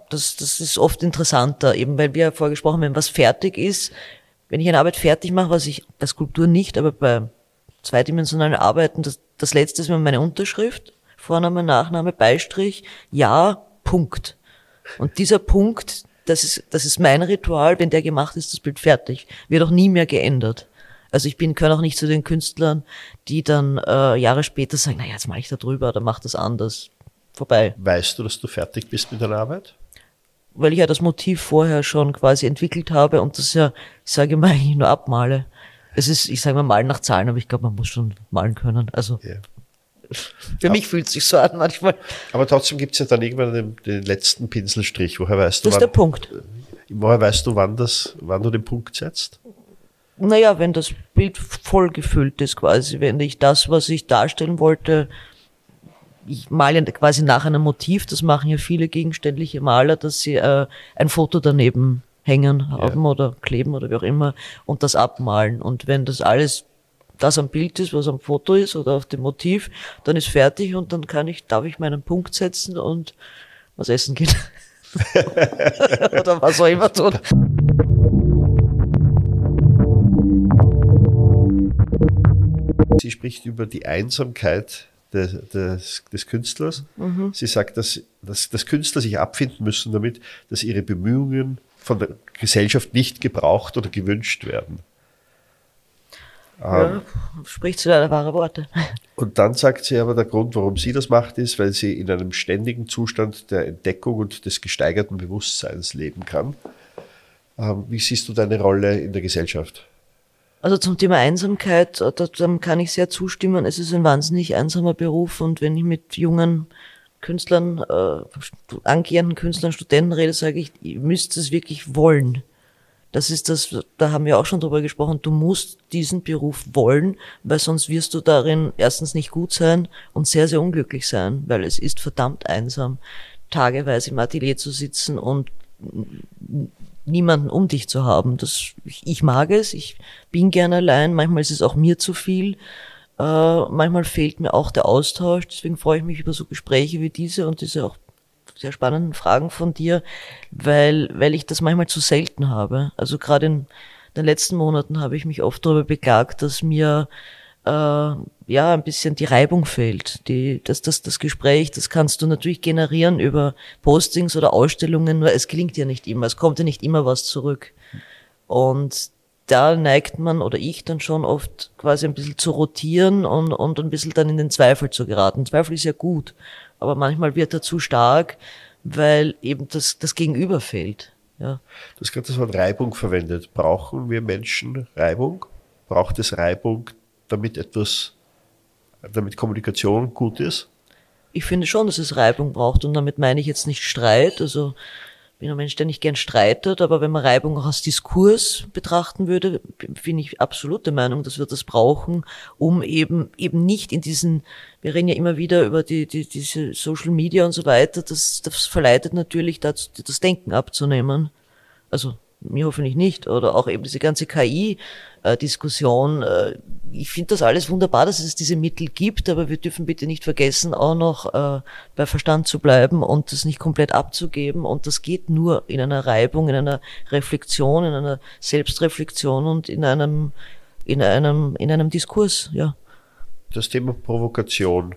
das ist oft interessanter, eben weil wir ja vorher gesprochen haben, wenn was fertig ist, wenn ich eine Arbeit fertig mache, was ich bei Skulptur nicht, aber bei zweidimensionalen Arbeiten, das letzte ist immer meine Unterschrift, Vorname, Nachname, Beistrich, ja, Punkt. Und dieser Punkt, das ist mein Ritual, wenn der gemacht ist, das Bild fertig. Wird auch nie mehr geändert. Also gehöre auch nicht zu den Künstlern, die dann Jahre später sagen, naja, jetzt mache ich da drüber oder mach das anders. Vorbei. Weißt du, dass du fertig bist mit deiner Arbeit? Weil ich ja das Motiv vorher schon quasi entwickelt habe und das ja, ich sage mal, eigentlich nur abmale. Es ist, ich sage mal, malen nach Zahlen, aber ich glaube, man muss schon malen können. Also Ja. für mich fühlt es sich so an manchmal. Aber trotzdem gibt es ja dann irgendwann den letzten Pinselstrich. Woher weißt du, Das ist der Punkt. woher weißt du, wann du den Punkt setzt? Naja, wenn das Bild voll gefüllt ist quasi, wenn ich das, was ich darstellen wollte, ich male quasi nach einem Motiv, das machen ja viele gegenständliche Maler, dass sie ein Foto daneben hängen haben oder kleben oder wie auch immer und das abmalen. Und wenn das alles das am Bild ist, was am Foto ist oder auf dem Motiv, dann ist fertig und dann darf ich meinen Punkt setzen und was essen gehen. Oder was auch immer tun. Sie spricht über die Einsamkeit des Künstlers. Sie sagt, dass Künstler sich abfinden müssen damit, dass ihre Bemühungen von der Gesellschaft nicht gebraucht oder gewünscht werden. Ja, spricht sie leider wahre Worte. Und dann sagt sie aber, der Grund, warum sie das macht, ist, weil sie in einem ständigen Zustand der Entdeckung und des gesteigerten Bewusstseins leben kann. Wie siehst du deine Rolle in der Gesellschaft? Also zum Thema Einsamkeit, da kann ich sehr zustimmen. Es ist ein wahnsinnig einsamer Beruf und wenn ich mit jungen Künstlern, angehenden Künstlern, Studenten rede, sage ich, ihr müsst es wirklich wollen. Das ist das, da haben wir auch schon drüber gesprochen, du musst diesen Beruf wollen, weil sonst wirst du darin erstens nicht gut sein und sehr, sehr unglücklich sein, weil es ist verdammt einsam, tageweise im Atelier zu sitzen und niemanden um dich zu haben. Ich mag es, ich bin gern allein, manchmal ist es auch mir zu viel, manchmal fehlt mir auch der Austausch, deswegen freue ich mich über so Gespräche wie diese und diese auch sehr spannenden Fragen von dir, weil ich das manchmal zu selten habe. Also gerade in den letzten Monaten habe ich mich oft darüber beklagt, dass mir ein bisschen die Reibung fehlt. Das Gespräch, das kannst du natürlich generieren über Postings oder Ausstellungen, nur es gelingt ja nicht immer, es kommt ja nicht immer was zurück. Und da neigt man oder ich dann schon oft quasi ein bisschen zu rotieren und ein bisschen dann in den Zweifel zu geraten. Zweifel ist ja gut, aber manchmal wird er zu stark, weil eben das Gegenüber fehlt. Ja. Du hast gerade das Wort Reibung verwendet. Brauchen wir Menschen Reibung? Braucht es Reibung, damit Kommunikation gut ist? Ich finde schon, dass es Reibung braucht und damit meine ich jetzt nicht Streit. Also ich bin ein Mensch, der nicht gern streitet, aber wenn man Reibung auch als Diskurs betrachten würde, bin ich absolut der Meinung, dass wir das brauchen, um eben nicht in diesen, wir reden ja immer wieder über diese Social Media und so weiter, das verleitet natürlich dazu, das Denken abzunehmen. Also mir hoffentlich nicht. Oder auch eben diese ganze KI-Diskussion. Ich finde das alles wunderbar, dass es diese Mittel gibt, aber wir dürfen bitte nicht vergessen, auch noch bei Verstand zu bleiben und das nicht komplett abzugeben. Und das geht nur in einer Reibung, in einer Reflexion, in einer Selbstreflexion und in einem Diskurs, ja. Das Thema Provokation.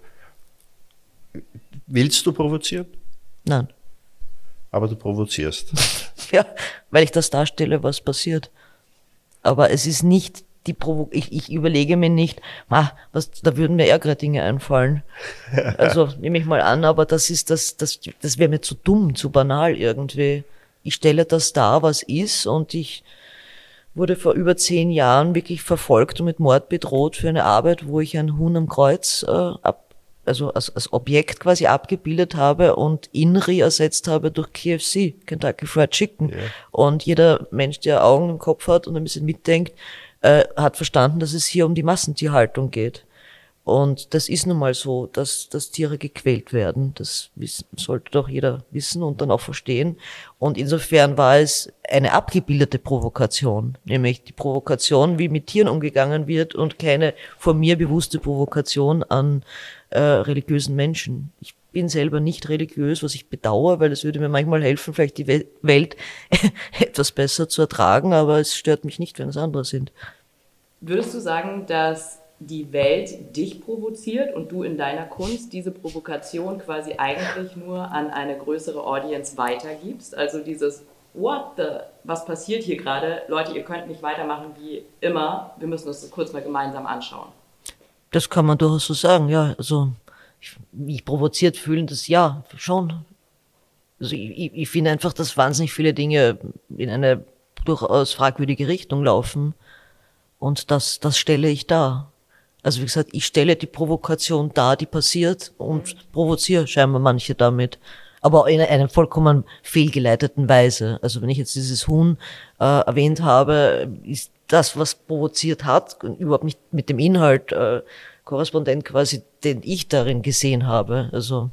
Willst du provozieren? Nein. Aber du provozierst. Ja, weil ich das darstelle, was passiert. Aber es ist nicht die ich überlege mir nicht, da würden mir ärgere Dinge einfallen. Also nehme ich mal an, aber das wäre mir zu dumm, zu banal irgendwie. Ich stelle das dar, was ist, und ich wurde vor über 10 Jahren wirklich verfolgt und mit Mord bedroht für eine Arbeit, wo ich ein Huhn am Kreuz als Objekt quasi abgebildet habe und INRI ersetzt habe durch KFC, Kentucky Fried Chicken. Ja. Und jeder Mensch, der Augen im Kopf hat und ein bisschen mitdenkt, hat verstanden, dass es hier um die Massentierhaltung geht. Und das ist nun mal so, dass Tiere gequält werden. Das sollte doch jeder wissen und dann auch verstehen. Und insofern war es eine abgebildete Provokation, nämlich die Provokation, wie mit Tieren umgegangen wird, und keine von mir bewusste Provokation an religiösen Menschen. Ich bin selber nicht religiös, was ich bedauere, weil es würde mir manchmal helfen, vielleicht die Welt etwas besser zu ertragen, aber es stört mich nicht, wenn es andere sind. Würdest du sagen, dass die Welt dich provoziert und du in deiner Kunst diese Provokation quasi eigentlich nur an eine größere Audience weitergibst? Also dieses was passiert hier gerade? Leute, ihr könnt nicht weitermachen wie immer. Wir müssen uns das kurz mal gemeinsam anschauen. Das kann man durchaus so sagen, ja. Also mich provoziert fühlen, das ja, schon. Also ich finde einfach, dass wahnsinnig viele Dinge in eine durchaus fragwürdige Richtung laufen. Und das stelle ich dar. Also wie gesagt, ich stelle die Provokation dar, die passiert und provoziere scheinbar manche damit. Aber in einer vollkommen fehlgeleiteten Weise. Also wenn ich jetzt dieses Huhn erwähnt habe, ist das, was provoziert hat, überhaupt nicht mit dem Inhalt korrespondent quasi, den ich darin gesehen habe. Also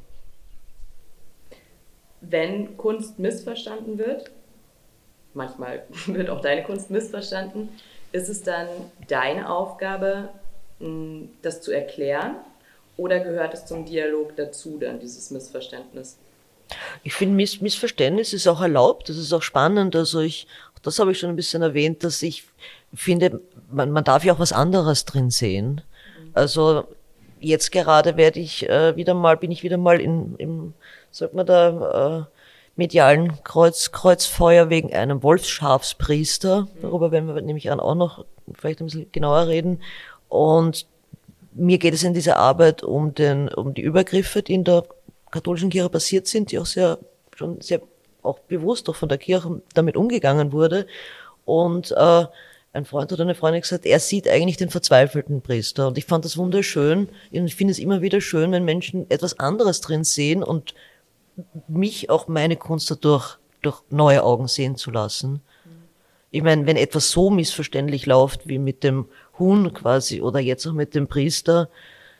wenn Kunst missverstanden wird, manchmal wird auch deine Kunst missverstanden, ist es dann deine Aufgabe, das zu erklären, oder gehört es zum Dialog dazu, dann dieses Missverständnis? Ich finde, Missverständnis ist auch erlaubt, das ist auch spannend. Also das habe ich schon ein bisschen erwähnt, dass ich finde, man darf ja auch was anderes drin sehen. Also jetzt gerade bin ich wieder mal im sagt man da, medialen Kreuzfeuer wegen einem Wolfsschafspriester. Darüber werden wir nämlich auch noch vielleicht ein bisschen genauer reden. Und mir geht es in dieser Arbeit um die Übergriffe, die in der katholischen Kirche passiert sind, die auch schon sehr auch bewusst auch von der Kirche damit umgegangen wurde. Und ein Freund oder eine Freundin gesagt, er sieht eigentlich den verzweifelten Priester. Und ich fand das wunderschön. Und ich finde es immer wieder schön, wenn Menschen etwas anderes drin sehen und mich auch meine Kunst dadurch durch neue Augen sehen zu lassen. Ich meine, wenn etwas so missverständlich läuft wie mit dem Huhn quasi oder jetzt auch mit dem Priester,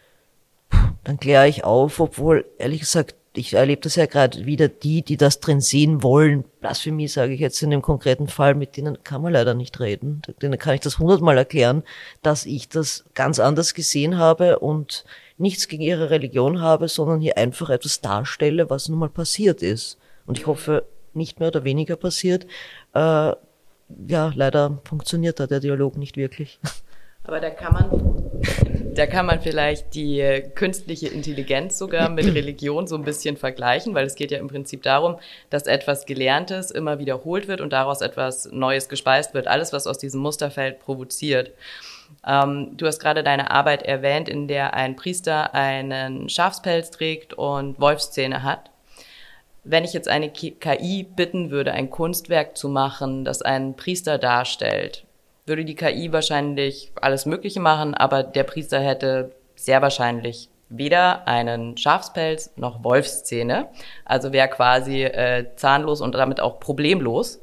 dann kläre ich auf, obwohl, ehrlich gesagt, ich erlebe das ja gerade wieder, die das drin sehen wollen. Blasphemie sage ich jetzt in dem konkreten Fall, mit denen kann man leider nicht reden. Denen kann ich das 100-mal erklären, dass ich das ganz anders gesehen habe und nichts gegen ihre Religion habe, sondern hier einfach etwas darstelle, was nun mal passiert ist. Und ich hoffe, nicht mehr oder weniger passiert. Ja, leider funktioniert da der Dialog nicht wirklich. Aber da kann man vielleicht die künstliche Intelligenz sogar mit Religion so ein bisschen vergleichen, weil es geht ja im Prinzip darum, dass etwas Gelerntes immer wiederholt wird und daraus etwas Neues gespeist wird. Alles, was aus diesem Musterfeld provoziert. Du hast gerade deine Arbeit erwähnt, in der ein Priester einen Schafspelz trägt und Wolfszähne hat. Wenn ich jetzt eine KI bitten würde, ein Kunstwerk zu machen, das einen Priester darstellt, würde die KI wahrscheinlich alles Mögliche machen, aber der Priester hätte sehr wahrscheinlich weder einen Schafspelz noch Wolfszähne, also wäre quasi zahnlos und damit auch problemlos.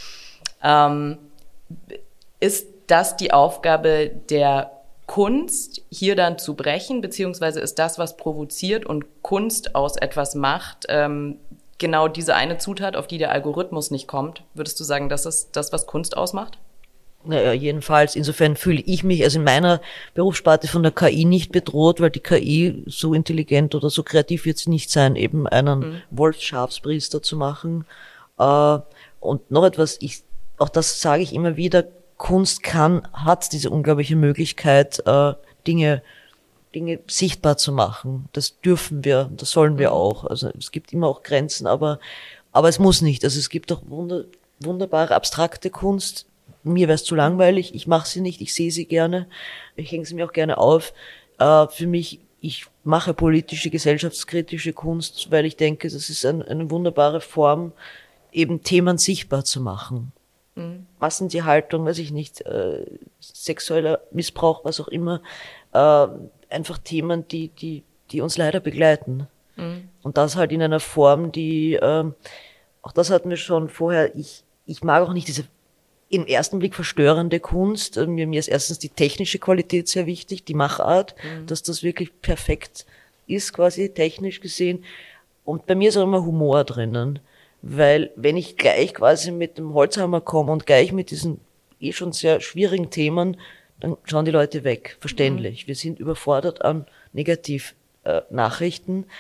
Ist das die Aufgabe der Kunst, hier dann zu brechen, beziehungsweise ist das, was provoziert und Kunst aus etwas macht, genau diese eine Zutat, auf die der Algorithmus nicht kommt? Würdest du sagen, das ist das, was Kunst ausmacht? Naja, jedenfalls. Insofern fühle ich mich also in meiner Berufssparte von der KI nicht bedroht, weil die KI so intelligent oder so kreativ wird sie nicht sein, eben einen Wolfsschafspriester zu machen. Und noch etwas, auch das sage ich immer wieder, Kunst hat diese unglaubliche Möglichkeit, Dinge sichtbar zu machen. Das dürfen wir, das sollen wir auch. Also es gibt immer auch Grenzen, aber es muss nicht. Also es gibt auch wunderbare abstrakte Kunst. Mir wäre es zu langweilig, ich mache sie nicht, ich sehe sie gerne, ich hänge sie mir auch gerne auf. Für mich, ich mache politische, gesellschaftskritische Kunst, weil ich denke, das ist eine wunderbare Form, eben Themen sichtbar zu machen. Massentierhaltung, weiß ich nicht, sexueller Missbrauch, was auch immer, einfach Themen, die uns leider begleiten. Und das halt in einer Form, die, auch das hatten wir schon vorher, ich mag auch nicht diese im ersten Blick verstörende Kunst. Mir ist erstens die technische Qualität sehr wichtig, die Machart, dass das wirklich perfekt ist, quasi technisch gesehen. Und bei mir ist auch immer Humor drinnen, weil wenn ich gleich quasi mit dem Holzhammer komme und gleich mit diesen schon sehr schwierigen Themen, dann schauen die Leute weg, verständlich. Wir sind überfordert an Negativnachrichten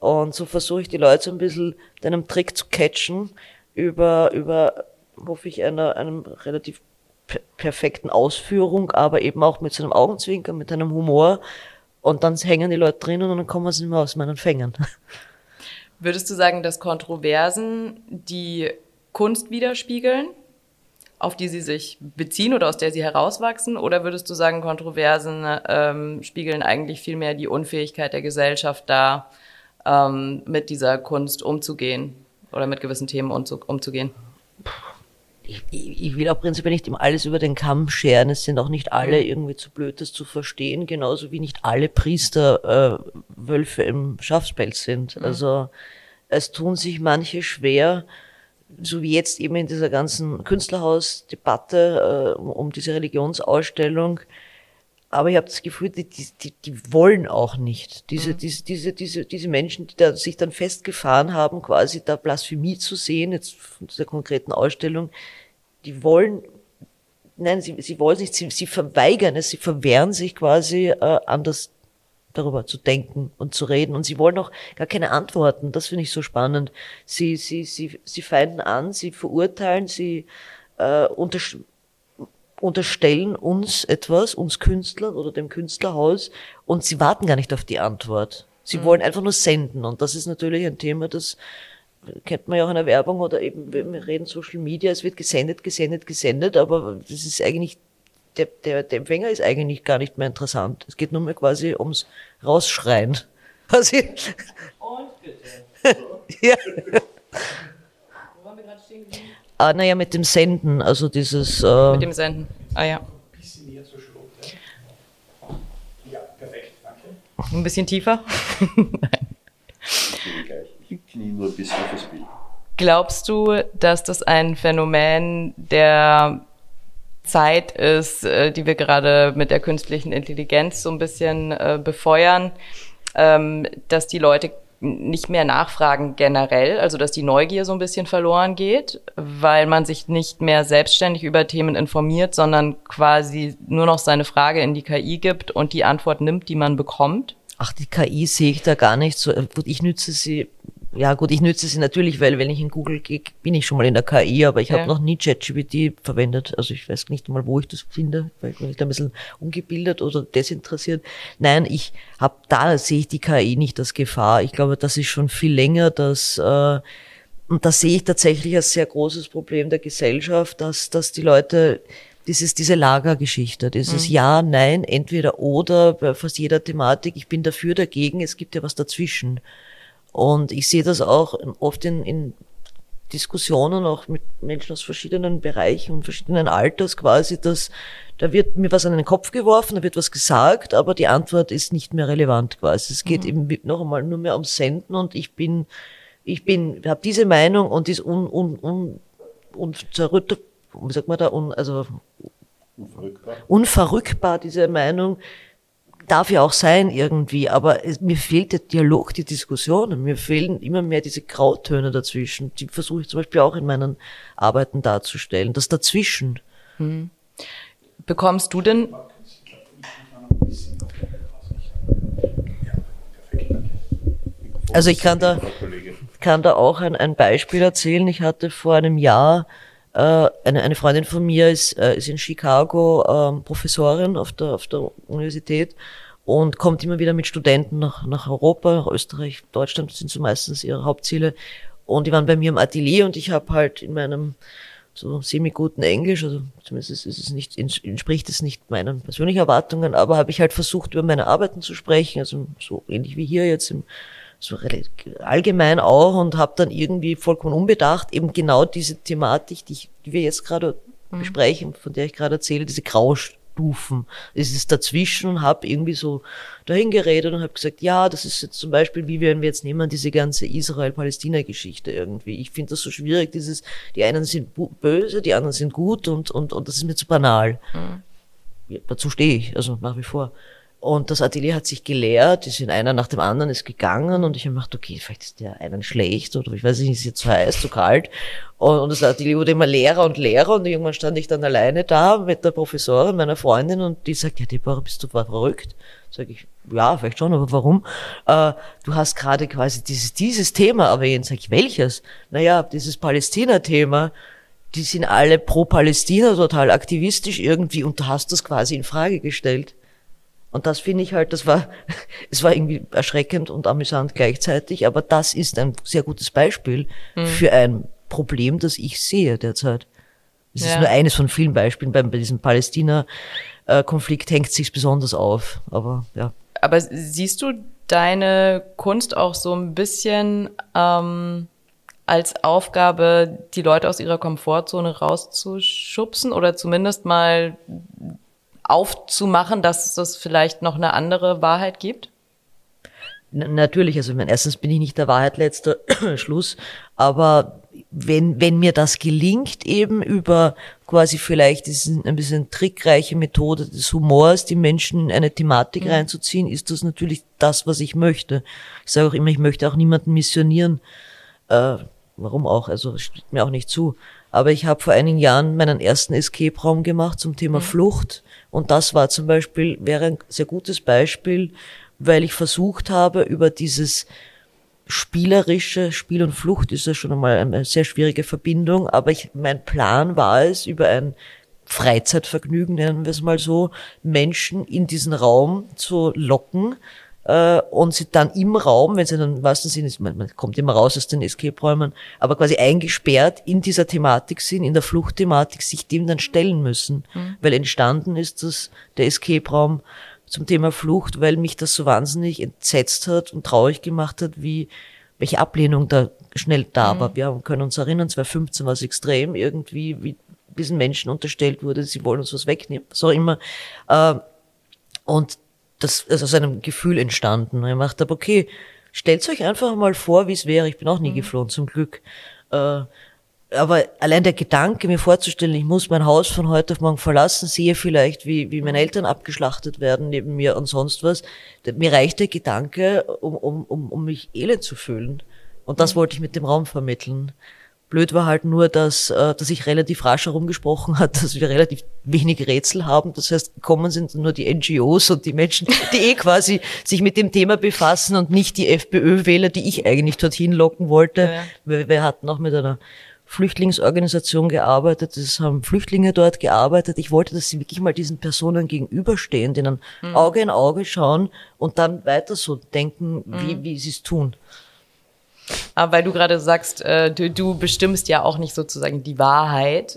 Und so versuche ich die Leute so ein bisschen mit einem Trick zu catchen über hoffe ich, einem relativ perfekten Ausführung, aber eben auch mit so einem Augenzwinkern, mit einem Humor. Und dann hängen die Leute drinnen und dann kommen sie nicht mehr aus meinen Fängern. Würdest du sagen, dass Kontroversen die Kunst widerspiegeln, auf die sie sich beziehen oder aus der sie herauswachsen? Oder würdest du sagen, Kontroversen spiegeln eigentlich vielmehr die Unfähigkeit der Gesellschaft dar, mit dieser Kunst umzugehen oder mit gewissen Themen umzugehen? Ich will auch prinzipiell nicht immer alles über den Kamm scheren. Es sind auch nicht alle irgendwie zu blöd, das zu verstehen, genauso wie nicht alle Priester Wölfe im Schafspelz sind. Also es tun sich manche schwer, so wie jetzt eben in dieser ganzen Künstlerhausdebatte um diese Religionsausstellung. Aber ich habe das Gefühl, die wollen auch nicht. Diese Menschen, die da sich dann festgefahren haben, quasi da Blasphemie zu sehen, jetzt von dieser konkreten Ausstellung, die wollen, nein, sie wollen nicht, sie verweigern es, sie verwehren sich quasi anders darüber zu denken und zu reden. Und sie wollen auch gar keine Antworten. Das finde ich so spannend. Sie feinden an, sie verurteilen, sie unterstellen uns etwas, uns Künstlern oder dem Künstlerhaus, und sie warten gar nicht auf die Antwort. Sie wollen einfach nur senden, und das ist natürlich ein Thema, das kennt man ja auch in der Werbung oder eben, wir reden Social Media, es wird gesendet, aber das ist eigentlich, der Empfänger ist eigentlich gar nicht mehr interessant. Es geht nur mehr quasi ums Rausschreien. Quasi. Und bitte. Ja. Wo waren wir gerade stehen geblieben? Naja, mit dem Senden, also dieses... Mit dem Senden, ja. Ein bisschen näher zur Schlot, ja. Ja, perfekt, danke. Ein bisschen tiefer? Ich knie nur ein bisschen fürs Bild. Glaubst du, dass das ein Phänomen der Zeit ist, die wir gerade mit der künstlichen Intelligenz so ein bisschen befeuern, dass die Leute nicht mehr nachfragen generell, also dass die Neugier so ein bisschen verloren geht, weil man sich nicht mehr selbstständig über Themen informiert, sondern quasi nur noch seine Frage in die KI gibt und die Antwort nimmt, die man bekommt? Ach, die KI sehe ich da gar nicht so. Gut, ich nütze sie natürlich, weil wenn ich in Google gehe, bin ich schon mal in der KI, aber ich habe noch nie ChatGPT verwendet. Also ich weiß nicht mal, wo ich das finde, weil ich bin da ein bisschen ungebildet oder desinteressiert. Nein, da sehe ich die KI nicht als Gefahr. Ich glaube, das ist schon viel länger, und da sehe ich tatsächlich als sehr großes Problem der Gesellschaft, dass die Leute diese Lagergeschichte, dieses Ja, Nein, entweder oder bei fast jeder Thematik, ich bin dafür, dagegen, es gibt ja was dazwischen. Und ich sehe das auch oft in Diskussionen auch mit Menschen aus verschiedenen Bereichen und verschiedenen Alters quasi, dass da wird mir was an den Kopf geworfen, da wird was gesagt, aber die Antwort ist nicht mehr relevant quasi. Es geht eben noch einmal nur mehr ums Senden, und ich habe diese Meinung und ist unverrückbar, diese Meinung. Darf ja auch sein irgendwie, aber mir fehlt der Dialog, die Diskussionen, mir fehlen immer mehr diese Grautöne dazwischen. Die versuche ich zum Beispiel auch in meinen Arbeiten darzustellen, das dazwischen. Bekommst du denn... Also ich kann da auch ein Beispiel erzählen. Ich hatte vor einem Jahr eine Freundin von mir ist in Chicago Professorin auf der Universität und kommt immer wieder mit Studenten nach Europa, nach Österreich, Deutschland, das sind so meistens ihre Hauptziele. Und die waren bei mir im Atelier, und ich habe halt in meinem so semi-guten Englisch, also zumindest entspricht es nicht meinen persönlichen Erwartungen, aber habe ich halt versucht, über meine Arbeiten zu sprechen, also so ähnlich wie hier jetzt so allgemein auch, und habe dann irgendwie vollkommen unbedacht eben genau diese Thematik, die wir jetzt gerade besprechen, von der ich gerade erzähle, diese Graustufen, es ist dazwischen, und habe irgendwie so dahin geredet und habe gesagt, ja, das ist jetzt zum Beispiel, wie wenn wir jetzt nehmen, diese ganze Israel-Palästina-Geschichte irgendwie. Ich finde das so schwierig, die einen sind böse, die anderen sind gut, und das ist mir zu banal. Ja, dazu stehe ich, also nach wie vor. Und das Atelier hat sich geleert, die sind einer nach dem anderen ist gegangen und ich habe gedacht, okay, vielleicht ist der einen schlecht oder ich weiß nicht, ist es jetzt zu heiß, zu kalt. Und das Atelier wurde immer leerer und irgendwann stand ich dann alleine da mit der Professorin, meiner Freundin, und die sagt, ja, Deborah, bist du verrückt? Sag ich, ja, vielleicht schon, aber warum? Du hast gerade quasi dieses Thema erwähnt. Sag ich, welches? Naja, dieses Palästina-Thema. Die sind alle pro Palästina total aktivistisch irgendwie und du hast das quasi in Frage gestellt. Und das finde ich halt, es war irgendwie erschreckend und amüsant gleichzeitig, aber das ist ein sehr gutes Beispiel für ein Problem, das ich sehe derzeit. Es ist nur eines von vielen Beispielen. Bei diesem Palästina-Konflikt hängt es sich besonders auf, aber ja. Aber siehst du deine Kunst auch so ein bisschen als Aufgabe, die Leute aus ihrer Komfortzone rauszuschubsen oder zumindest mal aufzumachen, dass es vielleicht noch eine andere Wahrheit gibt? Natürlich, also erstens bin ich nicht der Wahrheit letzter Schluss, aber wenn mir das gelingt, eben über quasi vielleicht ein bisschen trickreiche Methode des Humors, die Menschen in eine Thematik reinzuziehen, ist das natürlich das, was ich möchte. Ich sage auch immer, ich möchte auch niemanden missionieren. Warum auch? Also das steht mir auch nicht zu. Aber ich habe vor einigen Jahren meinen ersten Escape-Raum gemacht zum Thema Flucht. Und das war zum Beispiel, wäre ein sehr gutes Beispiel, weil ich versucht habe, über dieses spielerische, Spiel und Flucht ist ja schon einmal eine sehr schwierige Verbindung, aber mein Plan war es, über ein Freizeitvergnügen, nennen wir es mal so, Menschen in diesen Raum zu locken, und sie dann im Raum, wenn sie dann, was sind, man kommt immer raus aus den Escape-Räumen, aber quasi eingesperrt in dieser Thematik sind, in der Fluchtthematik, sich dem dann stellen müssen. Weil entstanden ist der Escape-Raum zum Thema Flucht, weil mich das so wahnsinnig entsetzt hat und traurig gemacht hat, welche Ablehnung da schnell da war. Wir können uns erinnern, 2015 war es extrem, irgendwie, wie diesen Menschen unterstellt wurde, sie wollen uns was wegnehmen, was auch immer. Und das ist aus einem Gefühl entstanden. Und ich dachte, okay, stellt euch einfach mal vor, wie es wäre. Ich bin auch nie geflohen, zum Glück. Aber allein der Gedanke, mir vorzustellen, ich muss mein Haus von heute auf morgen verlassen, sehe vielleicht, wie meine Eltern abgeschlachtet werden neben mir und sonst was. Mir reicht der Gedanke, um mich elend zu fühlen. Und das wollte ich mit dem Raum vermitteln. Blöd war halt nur, dass ich relativ rasch herumgesprochen hat, dass wir relativ wenig Rätsel haben. Das heißt, gekommen sind nur die NGOs und die Menschen, die quasi sich mit dem Thema befassen und nicht die FPÖ-Wähler, die ich eigentlich dorthin locken wollte. Ja. Wir hatten auch mit einer Flüchtlingsorganisation gearbeitet, es haben Flüchtlinge dort gearbeitet. Ich wollte, dass sie wirklich mal diesen Personen gegenüberstehen, denen Auge in Auge schauen und dann weiter so denken, wie sie es tun. Aber weil du gerade sagst, du bestimmst ja auch nicht sozusagen die Wahrheit.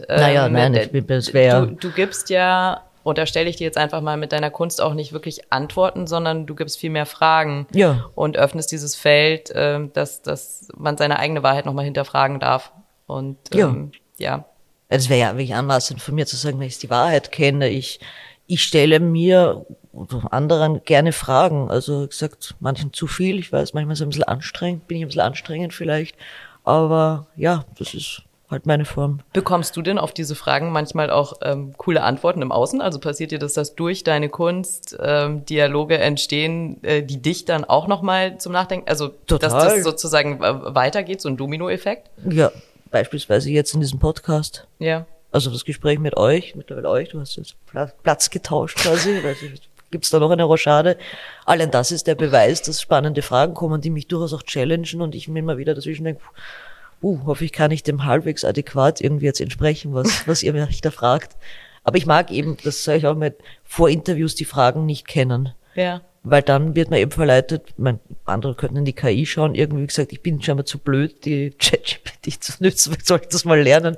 Du gibst ja, unterstelle ich dir jetzt einfach mal, mit deiner Kunst auch nicht wirklich Antworten, sondern du gibst viel mehr Fragen. Ja. Und öffnest dieses Feld, dass man seine eigene Wahrheit nochmal hinterfragen darf. Und ja. Es wäre ja wirklich anmaßend von mir zu sagen, wenn ich die Wahrheit kenne, ich stelle mir oder anderen gerne Fragen. Also wie gesagt, manchen zu viel. Ich weiß, manchmal ist es ein bisschen anstrengend, bin ich ein bisschen anstrengend vielleicht. Aber ja, das ist halt meine Form. Bekommst du denn auf diese Fragen manchmal auch coole Antworten im Außen? Also passiert dir das, dass durch deine Kunst Dialoge entstehen, die dich dann auch nochmal zum Nachdenken, also total. Dass das sozusagen weitergeht, so ein Dominoeffekt? Ja, beispielsweise jetzt in diesem Podcast. Ja. Also das Gespräch mit euch, mittlerweile euch, du hast jetzt Platz getauscht quasi, gibt's da noch eine Rochade. Allein das ist der Beweis, dass spannende Fragen kommen, die mich durchaus auch challengen und ich mir immer wieder dazwischen denke, hoffe ich kann ich dem halbwegs adäquat irgendwie jetzt entsprechen, was ihr mich da fragt. Aber ich mag eben, das sage ich auch mit vor Interviews, die Fragen nicht kennen. Ja. Weil dann wird man eben verleitet, andere könnten in die KI schauen, irgendwie gesagt, ich bin scheinbar zu blöd, die ChatGPT zu nutzen, soll ich das mal lernen?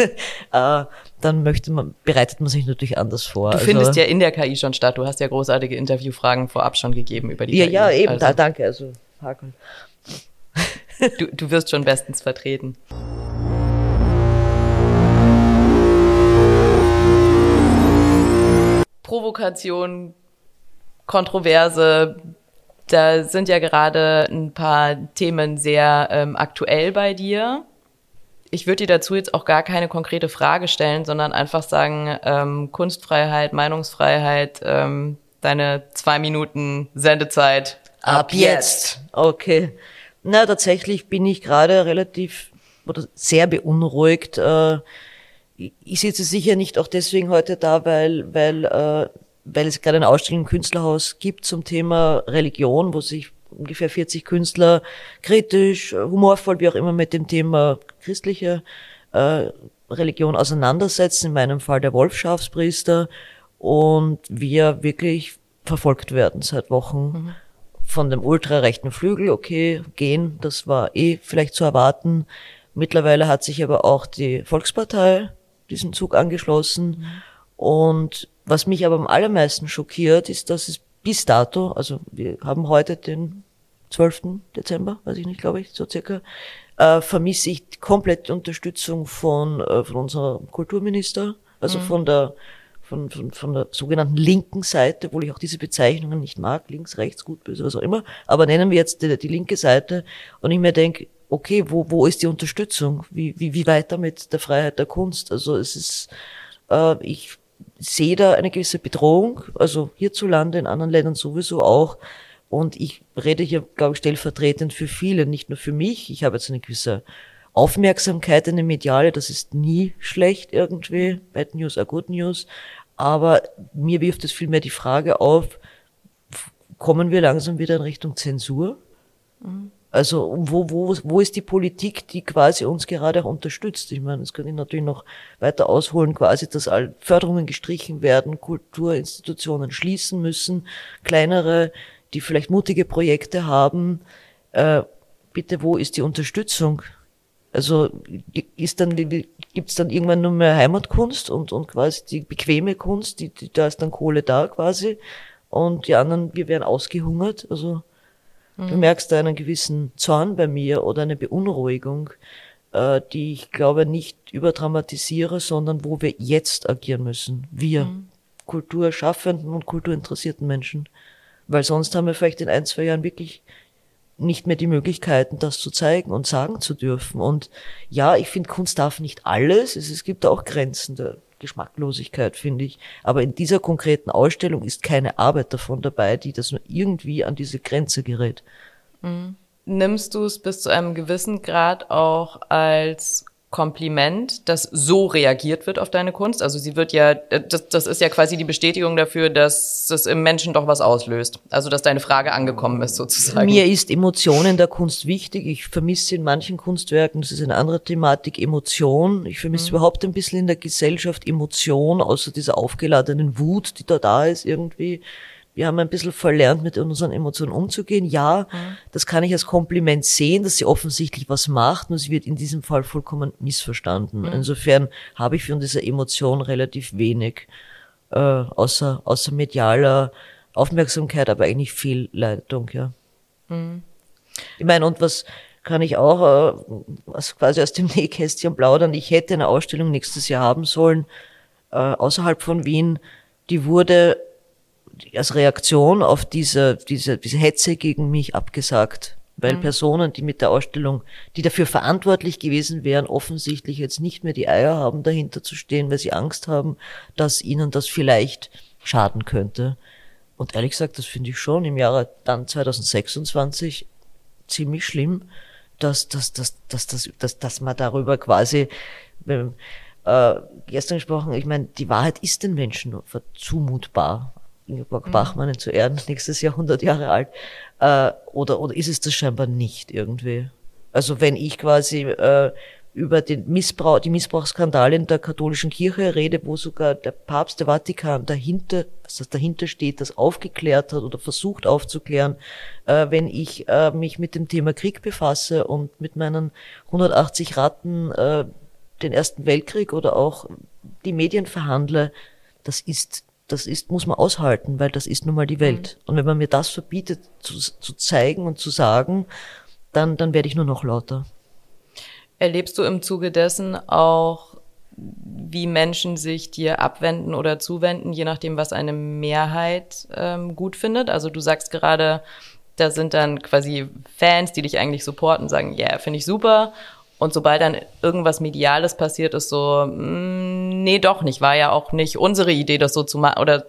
Dann bereitet man sich natürlich anders vor. Du findest ja in der KI schon statt, du hast ja großartige Interviewfragen vorab schon gegeben über die KI. Ja, eben, also, danke, also Hakel. Du wirst schon bestens vertreten. Provokation, Kontroverse, da sind ja gerade ein paar Themen sehr aktuell bei dir. Ich würde dir dazu jetzt auch gar keine konkrete Frage stellen, sondern einfach sagen, Kunstfreiheit, Meinungsfreiheit, Deine 2 Minuten Sendezeit ab jetzt. Okay. Na, tatsächlich bin ich gerade relativ oder sehr beunruhigt. Ich sitze sicher nicht auch deswegen heute da, weil es gerade eine Ausstellung im Künstlerhaus gibt zum Thema Religion, wo sich ungefähr 40 Künstler kritisch, humorvoll, wie auch immer mit dem Thema christliche Religion auseinandersetzen, in meinem Fall der Wolfschafspriester, und wir wirklich verfolgt werden seit Wochen von dem ultrarechten Flügel. Okay, gehen, das war vielleicht zu erwarten. Mittlerweile hat sich aber auch die Volkspartei diesem Zug angeschlossen. Und was mich aber am allermeisten schockiert, ist, dass es bis dato, also wir haben heute den 12. Dezember, weiß ich nicht, glaube ich, so circa, vermisse ich komplett die Unterstützung von unserem Kulturminister, also von der sogenannten linken Seite, obwohl ich auch diese Bezeichnungen nicht mag, links, rechts, gut, böse, was auch immer, aber nennen wir jetzt die linke Seite, und ich mir denke, okay, wo ist die Unterstützung? Wie weiter mit der Freiheit der Kunst? Also es ist, ich sehe da eine gewisse Bedrohung, also hierzulande, in anderen Ländern sowieso auch. Und ich rede hier, glaube ich, stellvertretend für viele, nicht nur für mich. Ich habe jetzt eine gewisse Aufmerksamkeit, eine mediale, das ist nie schlecht irgendwie. Bad News are good news. Aber mir wirft es vielmehr die Frage auf, kommen wir langsam wieder in Richtung Zensur? Also wo ist die Politik, die quasi uns gerade auch unterstützt? Ich meine, das kann ich natürlich noch weiter ausholen, quasi, dass all Förderungen gestrichen werden, Kulturinstitutionen schließen müssen, kleinere, die vielleicht mutige Projekte haben. Bitte, wo ist die Unterstützung? Also gibt's dann irgendwann nur mehr Heimatkunst und quasi die bequeme Kunst, da ist dann Kohle da quasi, und die anderen, wir werden ausgehungert. Also du merkst da einen gewissen Zorn bei mir oder eine Beunruhigung, die ich glaube nicht überdramatisiere, sondern wo wir jetzt agieren müssen. Wir, Kulturschaffenden und kulturinteressierten Menschen. Weil sonst haben wir vielleicht in 1-2 Jahren wirklich nicht mehr die Möglichkeiten, das zu zeigen und sagen zu dürfen. Und ja, ich finde, Kunst darf nicht alles. Es gibt auch Grenzen der Geschmacklosigkeit, finde ich. Aber in dieser konkreten Ausstellung ist keine Arbeit davon dabei, die das nur irgendwie an diese Grenze gerät. Nimmst du es bis zu einem gewissen Grad auch als Kompliment, dass so reagiert wird auf deine Kunst? Also sie wird ja, das ist ja quasi die Bestätigung dafür, dass es im Menschen doch was auslöst. Also dass deine Frage angekommen ist sozusagen. Mir ist Emotion in der Kunst wichtig. Ich vermisse in manchen Kunstwerken, das ist eine andere Thematik, Emotion. Ich vermisse überhaupt ein bisschen in der Gesellschaft Emotion, außer dieser aufgeladenen Wut, die da ist irgendwie. Wir haben ein bisschen verlernt, mit unseren Emotionen umzugehen. Ja, das kann ich als Kompliment sehen, dass sie offensichtlich was macht, nur sie wird in diesem Fall vollkommen missverstanden. Insofern habe ich von dieser Emotion relativ wenig, außer medialer Aufmerksamkeit, aber eigentlich Fehlleitung, ja. Ich meine, und was kann ich auch quasi aus dem Nähkästchen plaudern? Ich hätte eine Ausstellung nächstes Jahr haben sollen, außerhalb von Wien, die wurde als Reaktion auf diese Hetze gegen mich abgesagt, weil Personen, die mit der Ausstellung, die dafür verantwortlich gewesen wären, offensichtlich jetzt nicht mehr die Eier haben, dahinter zu stehen, weil sie Angst haben, dass ihnen das vielleicht schaden könnte. Und ehrlich gesagt, das finde ich schon im Jahre dann 2026 ziemlich schlimm, dass man darüber quasi, gestern gesprochen, ich meine, die Wahrheit ist den Menschen nur zumutbar. Ingeborg Bachmann zu Ehren, nächstes Jahr 100 Jahre alt, oder ist es das scheinbar nicht irgendwie? Also wenn ich quasi über die Missbrauchsskandale in der katholischen Kirche rede, wo sogar der Papst, der Vatikan dahinter steht, das aufgeklärt hat oder versucht aufzuklären, wenn ich mich mit dem Thema Krieg befasse und mit meinen 180 Ratten den Ersten Weltkrieg oder auch die Medien verhandle, das muss man aushalten, weil das ist nun mal die Welt. Und wenn man mir das verbietet, zu zeigen und zu sagen, dann werde ich nur noch lauter. Erlebst du im Zuge dessen auch, wie Menschen sich dir abwenden oder zuwenden, je nachdem, was eine Mehrheit gut findet? Also du sagst gerade, da sind dann quasi Fans, die dich eigentlich supporten, sagen, ja, finde ich super. Und sobald dann irgendwas Mediales passiert, ist so, nee, doch nicht, war ja auch nicht unsere Idee, das so zu machen. Oder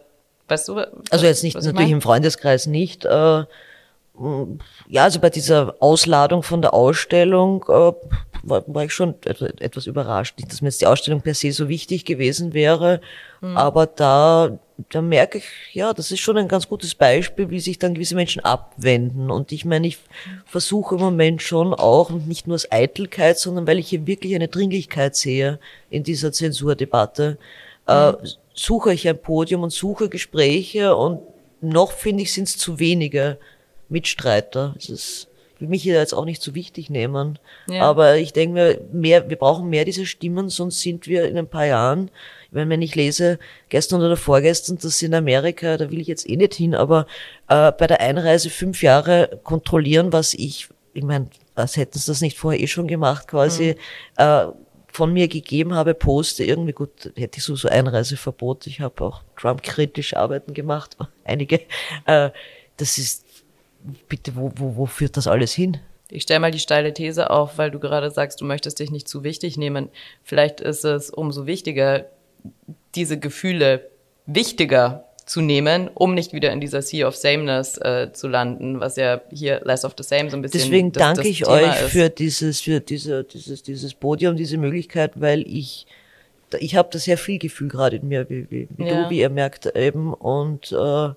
Weißt du? Also jetzt nicht, natürlich im Freundeskreis nicht. Ja, also bei dieser Ausladung von der Ausstellung war ich schon etwas überrascht. Nicht, dass mir jetzt die Ausstellung per se so wichtig gewesen wäre, aber da merke ich, ja, das ist schon ein ganz gutes Beispiel, wie sich dann gewisse Menschen abwenden. Und ich meine, ich versuche im Moment schon auch, und nicht nur aus Eitelkeit, sondern weil ich hier wirklich eine Dringlichkeit sehe in dieser Zensurdebatte, suche ich ein Podium und suche Gespräche, und noch, finde ich, sind es zu wenige Mitstreiter. Ich will mich hier jetzt auch nicht so wichtig nehmen, aber ich denke mir, wir brauchen mehr dieser Stimmen, sonst sind wir in ein paar Jahren, wenn ich lese, gestern oder vorgestern, dass in Amerika, da will ich jetzt eh nicht hin, aber bei der Einreise 5 Jahre kontrollieren, ich meine, als hätten sie das nicht vorher schon gemacht, quasi, von mir gegeben habe, poste, irgendwie gut, hätte ich so Einreiseverbot. Ich habe auch Trump-kritische Arbeiten gemacht, einige. Das ist, bitte, wo führt das alles hin? Ich stelle mal die steile These auf, weil du gerade sagst, du möchtest dich nicht zu wichtig nehmen. Vielleicht ist es umso wichtiger, diese Gefühle wichtiger zu nehmen, um nicht wieder in dieser Sea of Sameness zu landen, was ja hier Less of the Same so ein bisschen Deswegen danke ich Thema euch ist. für dieses Podium, diese Möglichkeit, weil ich habe da sehr viel Gefühl gerade in mir, wie du, wie ihr merkt eben, und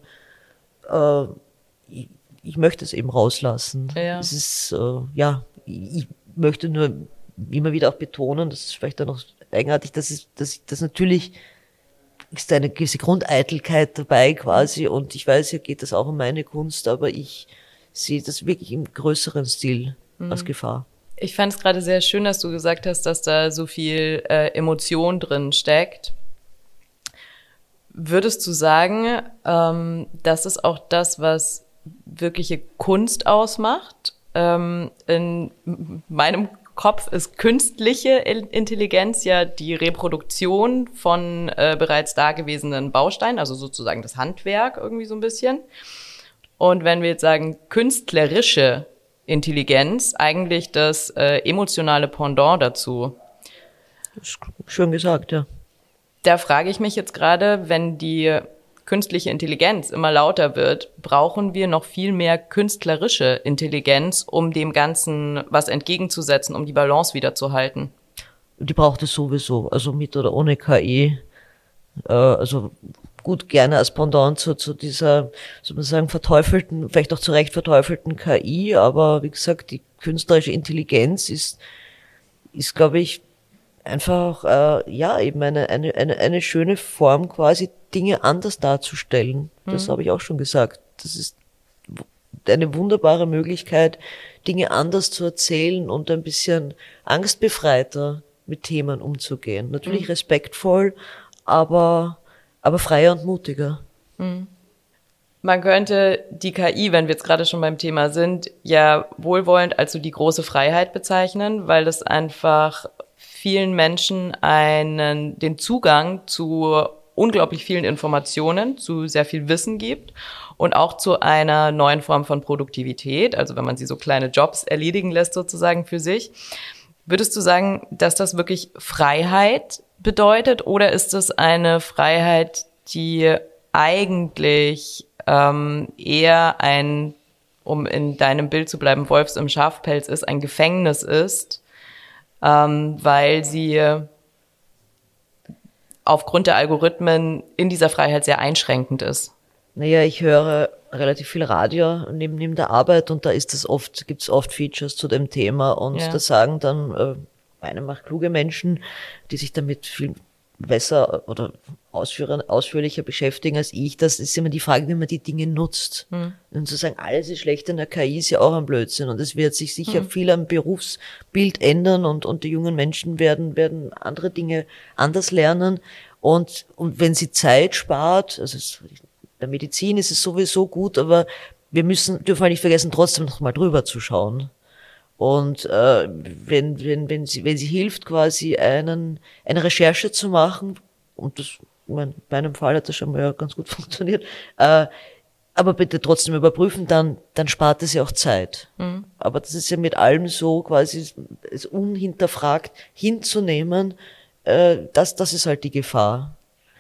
ich möchte es eben rauslassen. Ja. Es ist, ich möchte nur immer wieder auch betonen, das ist vielleicht dann noch eigenartig, dass natürlich ist eine gewisse Grundeitelkeit dabei quasi, und ich weiß, hier geht es auch um meine Kunst, aber ich sehe das wirklich im größeren Stil als Gefahr. Ich fand es gerade sehr schön, dass du gesagt hast, dass da so viel Emotion drin steckt. Würdest du sagen, das ist auch das, was wirkliche Kunst ausmacht? In meinem Kopf ist künstliche Intelligenz ja die Reproduktion von bereits dagewesenen Bausteinen, also sozusagen das Handwerk irgendwie so ein bisschen. Und wenn wir jetzt sagen, künstlerische Intelligenz, eigentlich das emotionale Pendant dazu. Das ist schön gesagt, ja. Da frage ich mich jetzt gerade, wenn die künstliche Intelligenz immer lauter wird, brauchen wir noch viel mehr künstlerische Intelligenz, um dem Ganzen was entgegenzusetzen, um die Balance wiederzuhalten. Die braucht es sowieso, also mit oder ohne KI. Also gut, gerne als Pendant zu dieser, soll man sagen, verteufelten, vielleicht auch zu Recht verteufelten KI, aber wie gesagt, die künstlerische Intelligenz ist glaube ich, einfach eben eine schöne Form, quasi Dinge anders darzustellen. Das habe ich auch schon gesagt. Das ist eine wunderbare Möglichkeit, Dinge anders zu erzählen und ein bisschen angstbefreiter mit Themen umzugehen. Natürlich respektvoll, aber freier und mutiger. Man könnte die KI, wenn wir jetzt gerade schon beim Thema sind, ja wohlwollend als so die große Freiheit bezeichnen, weil es einfach vielen Menschen den Zugang zu unglaublich vielen Informationen, zu sehr viel Wissen gibt und auch zu einer neuen Form von Produktivität, also wenn man sie so kleine Jobs erledigen lässt sozusagen für sich. Würdest du sagen, dass das wirklich Freiheit bedeutet, oder ist es eine Freiheit, die eigentlich eher um in deinem Bild zu bleiben, Wolfs im Schafpelz ist, ein Gefängnis ist, weil sie aufgrund der Algorithmen in dieser Freiheit sehr einschränkend ist? Naja, ich höre relativ viel Radio neben der Arbeit, und da gibt's oft Features zu dem Thema, und da sagen dann meiner kluge Menschen, die sich damit viel besser oder ausführlicher beschäftigen als ich. Das ist immer die Frage, wie man die Dinge nutzt. Und zu sagen, alles ist schlecht in der KI, ist ja auch ein Blödsinn. Und es wird sich sicher viel am Berufsbild ändern, und die jungen Menschen werden andere Dinge anders lernen. Und wenn sie Zeit spart, also der Medizin ist es sowieso gut, aber dürfen wir nicht vergessen, trotzdem noch mal drüber zu schauen. Und wenn sie hilft, quasi eine Recherche zu machen, und das, in meinem Fall hat das schon mal ganz gut funktioniert, aber bitte trotzdem überprüfen, dann spart es ja auch Zeit. Aber das ist ja mit allem so, quasi es unhinterfragt hinzunehmen, das ist halt die Gefahr.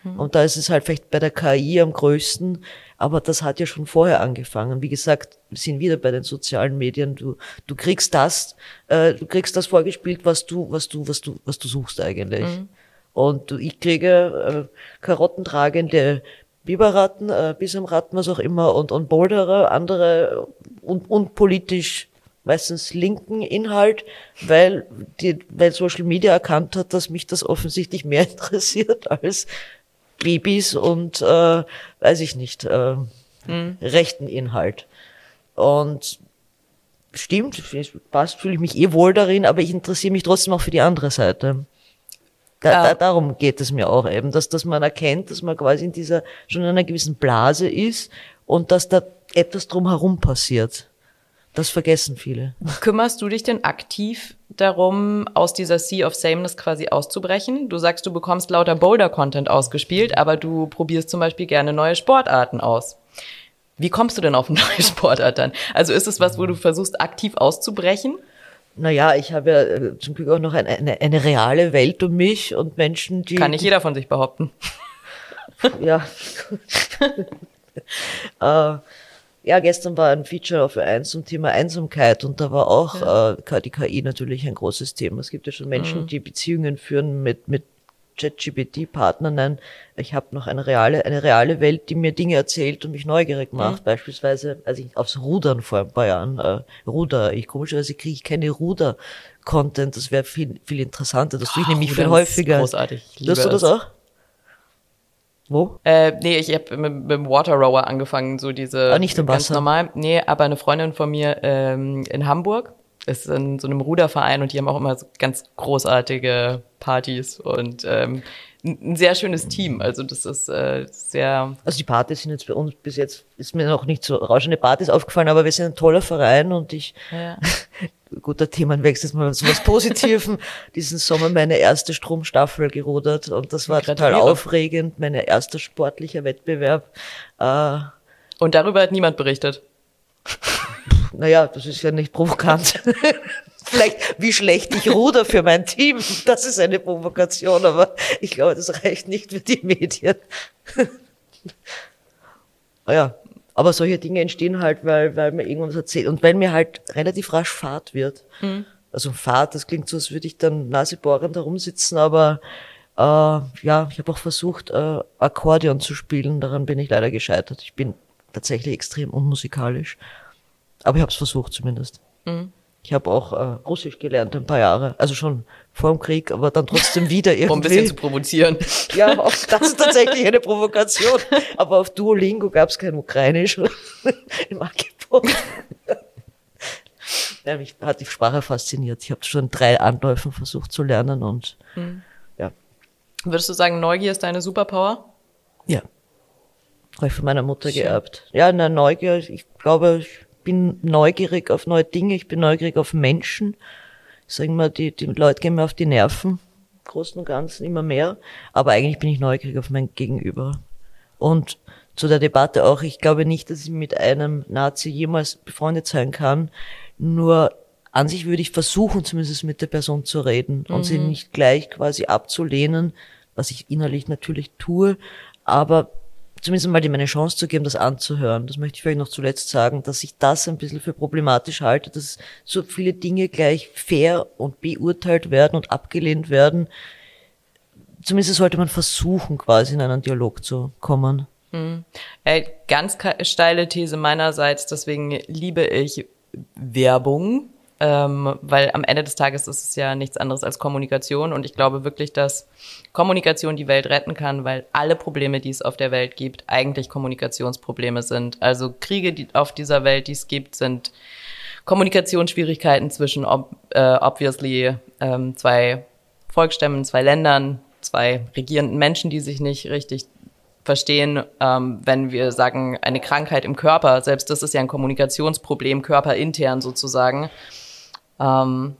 Und da ist es halt vielleicht bei der KI am größten, aber das hat ja schon vorher angefangen. Wie gesagt, wir sind wieder bei den sozialen Medien. Du kriegst das vorgespielt, was du suchst eigentlich. Und ich kriege karottentragende Biberratten, Bisamratten, was auch immer, und Boulderer, andere und politisch meistens linken Inhalt, weil Social Media erkannt hat, dass mich das offensichtlich mehr interessiert als Babys und weiß ich nicht, rechten Inhalt. Und stimmt, passt, fühle ich mich wohl darin, aber ich interessiere mich trotzdem auch für die andere Seite. Darum geht es mir auch eben, dass man erkennt, dass man quasi schon in einer gewissen Blase ist und dass da etwas drumherum passiert. Das vergessen viele. Kümmerst du dich denn aktiv darum, aus dieser Sea of Sameness quasi auszubrechen? Du sagst, du bekommst lauter Boulder-Content ausgespielt, aber du probierst zum Beispiel gerne neue Sportarten aus. Wie kommst du denn auf eine neue Sportart dann? Also ist es was, wo du versuchst, aktiv auszubrechen? Naja, ich habe ja zum Glück auch noch eine reale Welt um mich und Menschen, die... Kann nicht jeder von sich behaupten. Ja. Ja, gestern war ein Feature auf Ö1 zum Thema Einsamkeit und da war auch die KI natürlich ein großes Thema. Es gibt ja schon Menschen, die Beziehungen führen mit ChatGPT-Partnern. Nein, ich habe noch eine reale Welt, die mir Dinge erzählt und mich neugierig macht. Beispielsweise, als ich aufs Rudern vor ein paar Jahren komischerweise kriege ich keine Ruder-Content. Das wäre viel interessanter. Das tue ich nämlich viel häufiger. Großartig. Hörst du das auch? Wo? Nee, ich habe mit dem Water Rower angefangen, so diese nicht im ganz Wasser. normal. Nee, aber eine Freundin von mir in Hamburg ist in so einem Ruderverein und die haben auch immer so ganz großartige Partys und ein sehr schönes Team. Also das ist sehr... Also die Partys sind jetzt bei uns bis jetzt, ist mir noch nicht so rauschende Partys aufgefallen, aber wir sind ein toller Verein und guter Themenwechsel ist mal so was Positivem. Diesen Sommer meine erste Stromstaffel gerudert und das war total aufregend, mein erster sportlicher Wettbewerb. Und darüber hat niemand berichtet. Naja, das ist ja nicht provokant. Vielleicht, wie schlecht ich ruder für mein Team, das ist eine Provokation, aber ich glaube, das reicht nicht für die Medien. Naja, aber solche Dinge entstehen halt, weil mir irgendwas erzählt und weil mir halt relativ rasch Fahrt wird. Also Fahrt, das klingt so, als würde ich dann nasebohrend herumsitzen, aber ich habe auch versucht, Akkordeon zu spielen, daran bin ich leider gescheitert. Ich bin tatsächlich extrem unmusikalisch, aber ich habe es versucht zumindest. Ich habe auch Russisch gelernt ein paar Jahre, also schon vor dem Krieg, aber dann trotzdem wieder irgendwie. Um ein bisschen zu provozieren. Ja, auch das ist tatsächlich eine Provokation. Aber auf Duolingo gab es kein Ukrainisch im Angebot. Ja, mich hat die Sprache fasziniert. Ich habe schon 3 Anläufen versucht zu lernen und ja. Würdest du sagen, Neugier ist deine Superpower? Ja. Habe ich von meiner Mutter geerbt. Ja, Neugier, ich glaube, ich bin neugierig auf neue Dinge, ich bin neugierig auf Menschen. Ich sage mal, die Leute gehen mir auf die Nerven, im Großen und Ganzen immer mehr. Aber eigentlich bin ich neugierig auf mein Gegenüber. Und zu der Debatte auch, ich glaube nicht, dass ich mit einem Nazi jemals befreundet sein kann. Nur an sich würde ich versuchen, zumindest mit der Person zu reden und sie nicht gleich quasi abzulehnen, was ich innerlich natürlich tue, aber zumindest mal ihm eine Chance zu geben, das anzuhören. Das möchte ich vielleicht noch zuletzt sagen, dass ich das ein bisschen für problematisch halte, dass so viele Dinge gleich fair und beurteilt werden und abgelehnt werden. Zumindest sollte man versuchen, quasi in einen Dialog zu kommen. Ganz steile These meinerseits, deswegen liebe ich Werbung, weil am Ende des Tages ist es ja nichts anderes als Kommunikation und ich glaube wirklich, dass Kommunikation die Welt retten kann, weil alle Probleme, die es auf der Welt gibt, eigentlich Kommunikationsprobleme sind. Also Kriege auf dieser Welt, die es gibt, sind Kommunikationsschwierigkeiten zwischen obviously 2 Volksstämmen, 2 Ländern, 2 regierenden Menschen, die sich nicht richtig verstehen, wenn wir sagen, eine Krankheit im Körper, selbst das ist ja ein Kommunikationsproblem, körperintern sozusagen. Am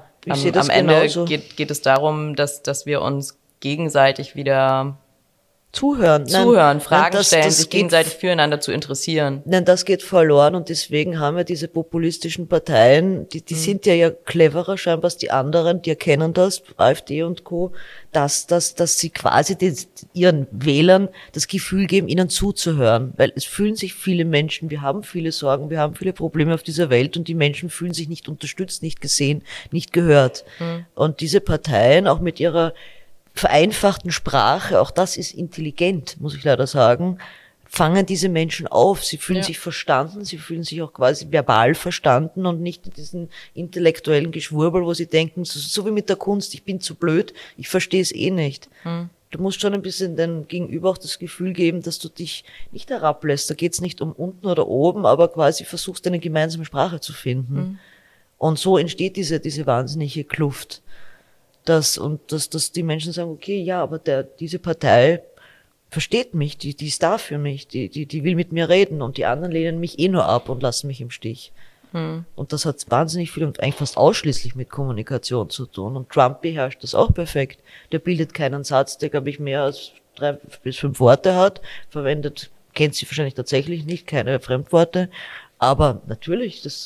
Ende geht es darum, dass wir uns gegenseitig wieder Zuhören, Fragen stellen, sich gegenseitig füreinander zu interessieren. Nein, das geht verloren und deswegen haben wir diese populistischen Parteien, die sind ja cleverer scheinbar als die anderen, die erkennen das, AfD und Co., dass sie quasi ihren Wählern das Gefühl geben, ihnen zuzuhören, weil es fühlen sich viele Menschen, wir haben viele Sorgen, wir haben viele Probleme auf dieser Welt und die Menschen fühlen sich nicht unterstützt, nicht gesehen, nicht gehört. Und diese Parteien, auch mit ihrer vereinfachten Sprache, auch das ist intelligent, muss ich leider sagen, fangen diese Menschen auf. Sie fühlen sich verstanden, sie fühlen sich auch quasi verbal verstanden und nicht in diesen intellektuellen Geschwurbel, wo sie denken, so wie mit der Kunst, ich bin zu blöd, ich verstehe es eh nicht. Du musst schon ein bisschen deinem Gegenüber auch das Gefühl geben, dass du dich nicht herablässt. Da geht's nicht um unten oder oben, aber quasi versuchst, eine gemeinsame Sprache zu finden. Und so entsteht diese wahnsinnige Kluft. Dass die Menschen sagen, okay, ja, aber diese Partei versteht mich, die ist da für mich, die will mit mir reden und die anderen lehnen mich eh nur ab und lassen mich im Stich. Und das hat wahnsinnig viel und eigentlich fast ausschließlich mit Kommunikation zu tun. Und Trump beherrscht das auch perfekt. Der bildet keinen Satz, der, glaube ich, mehr als 3 bis 5 Worte hat, kennt sie wahrscheinlich tatsächlich nicht, keine Fremdworte. Aber natürlich, das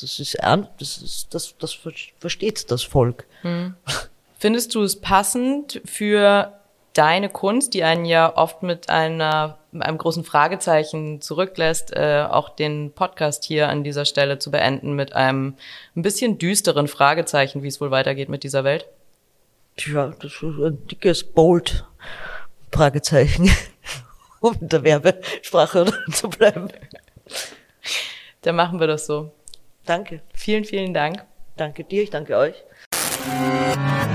versteht das Volk. Findest du es passend für deine Kunst, die einen ja oft mit einem großen Fragezeichen zurücklässt, auch den Podcast hier an dieser Stelle zu beenden mit einem ein bisschen düsteren Fragezeichen, wie es wohl weitergeht mit dieser Welt? Ja, das ist ein dickes, bold Fragezeichen, um in der Werbesprache zu bleiben. Dann machen wir das so. Danke. Vielen, vielen Dank. Danke dir, ich danke euch.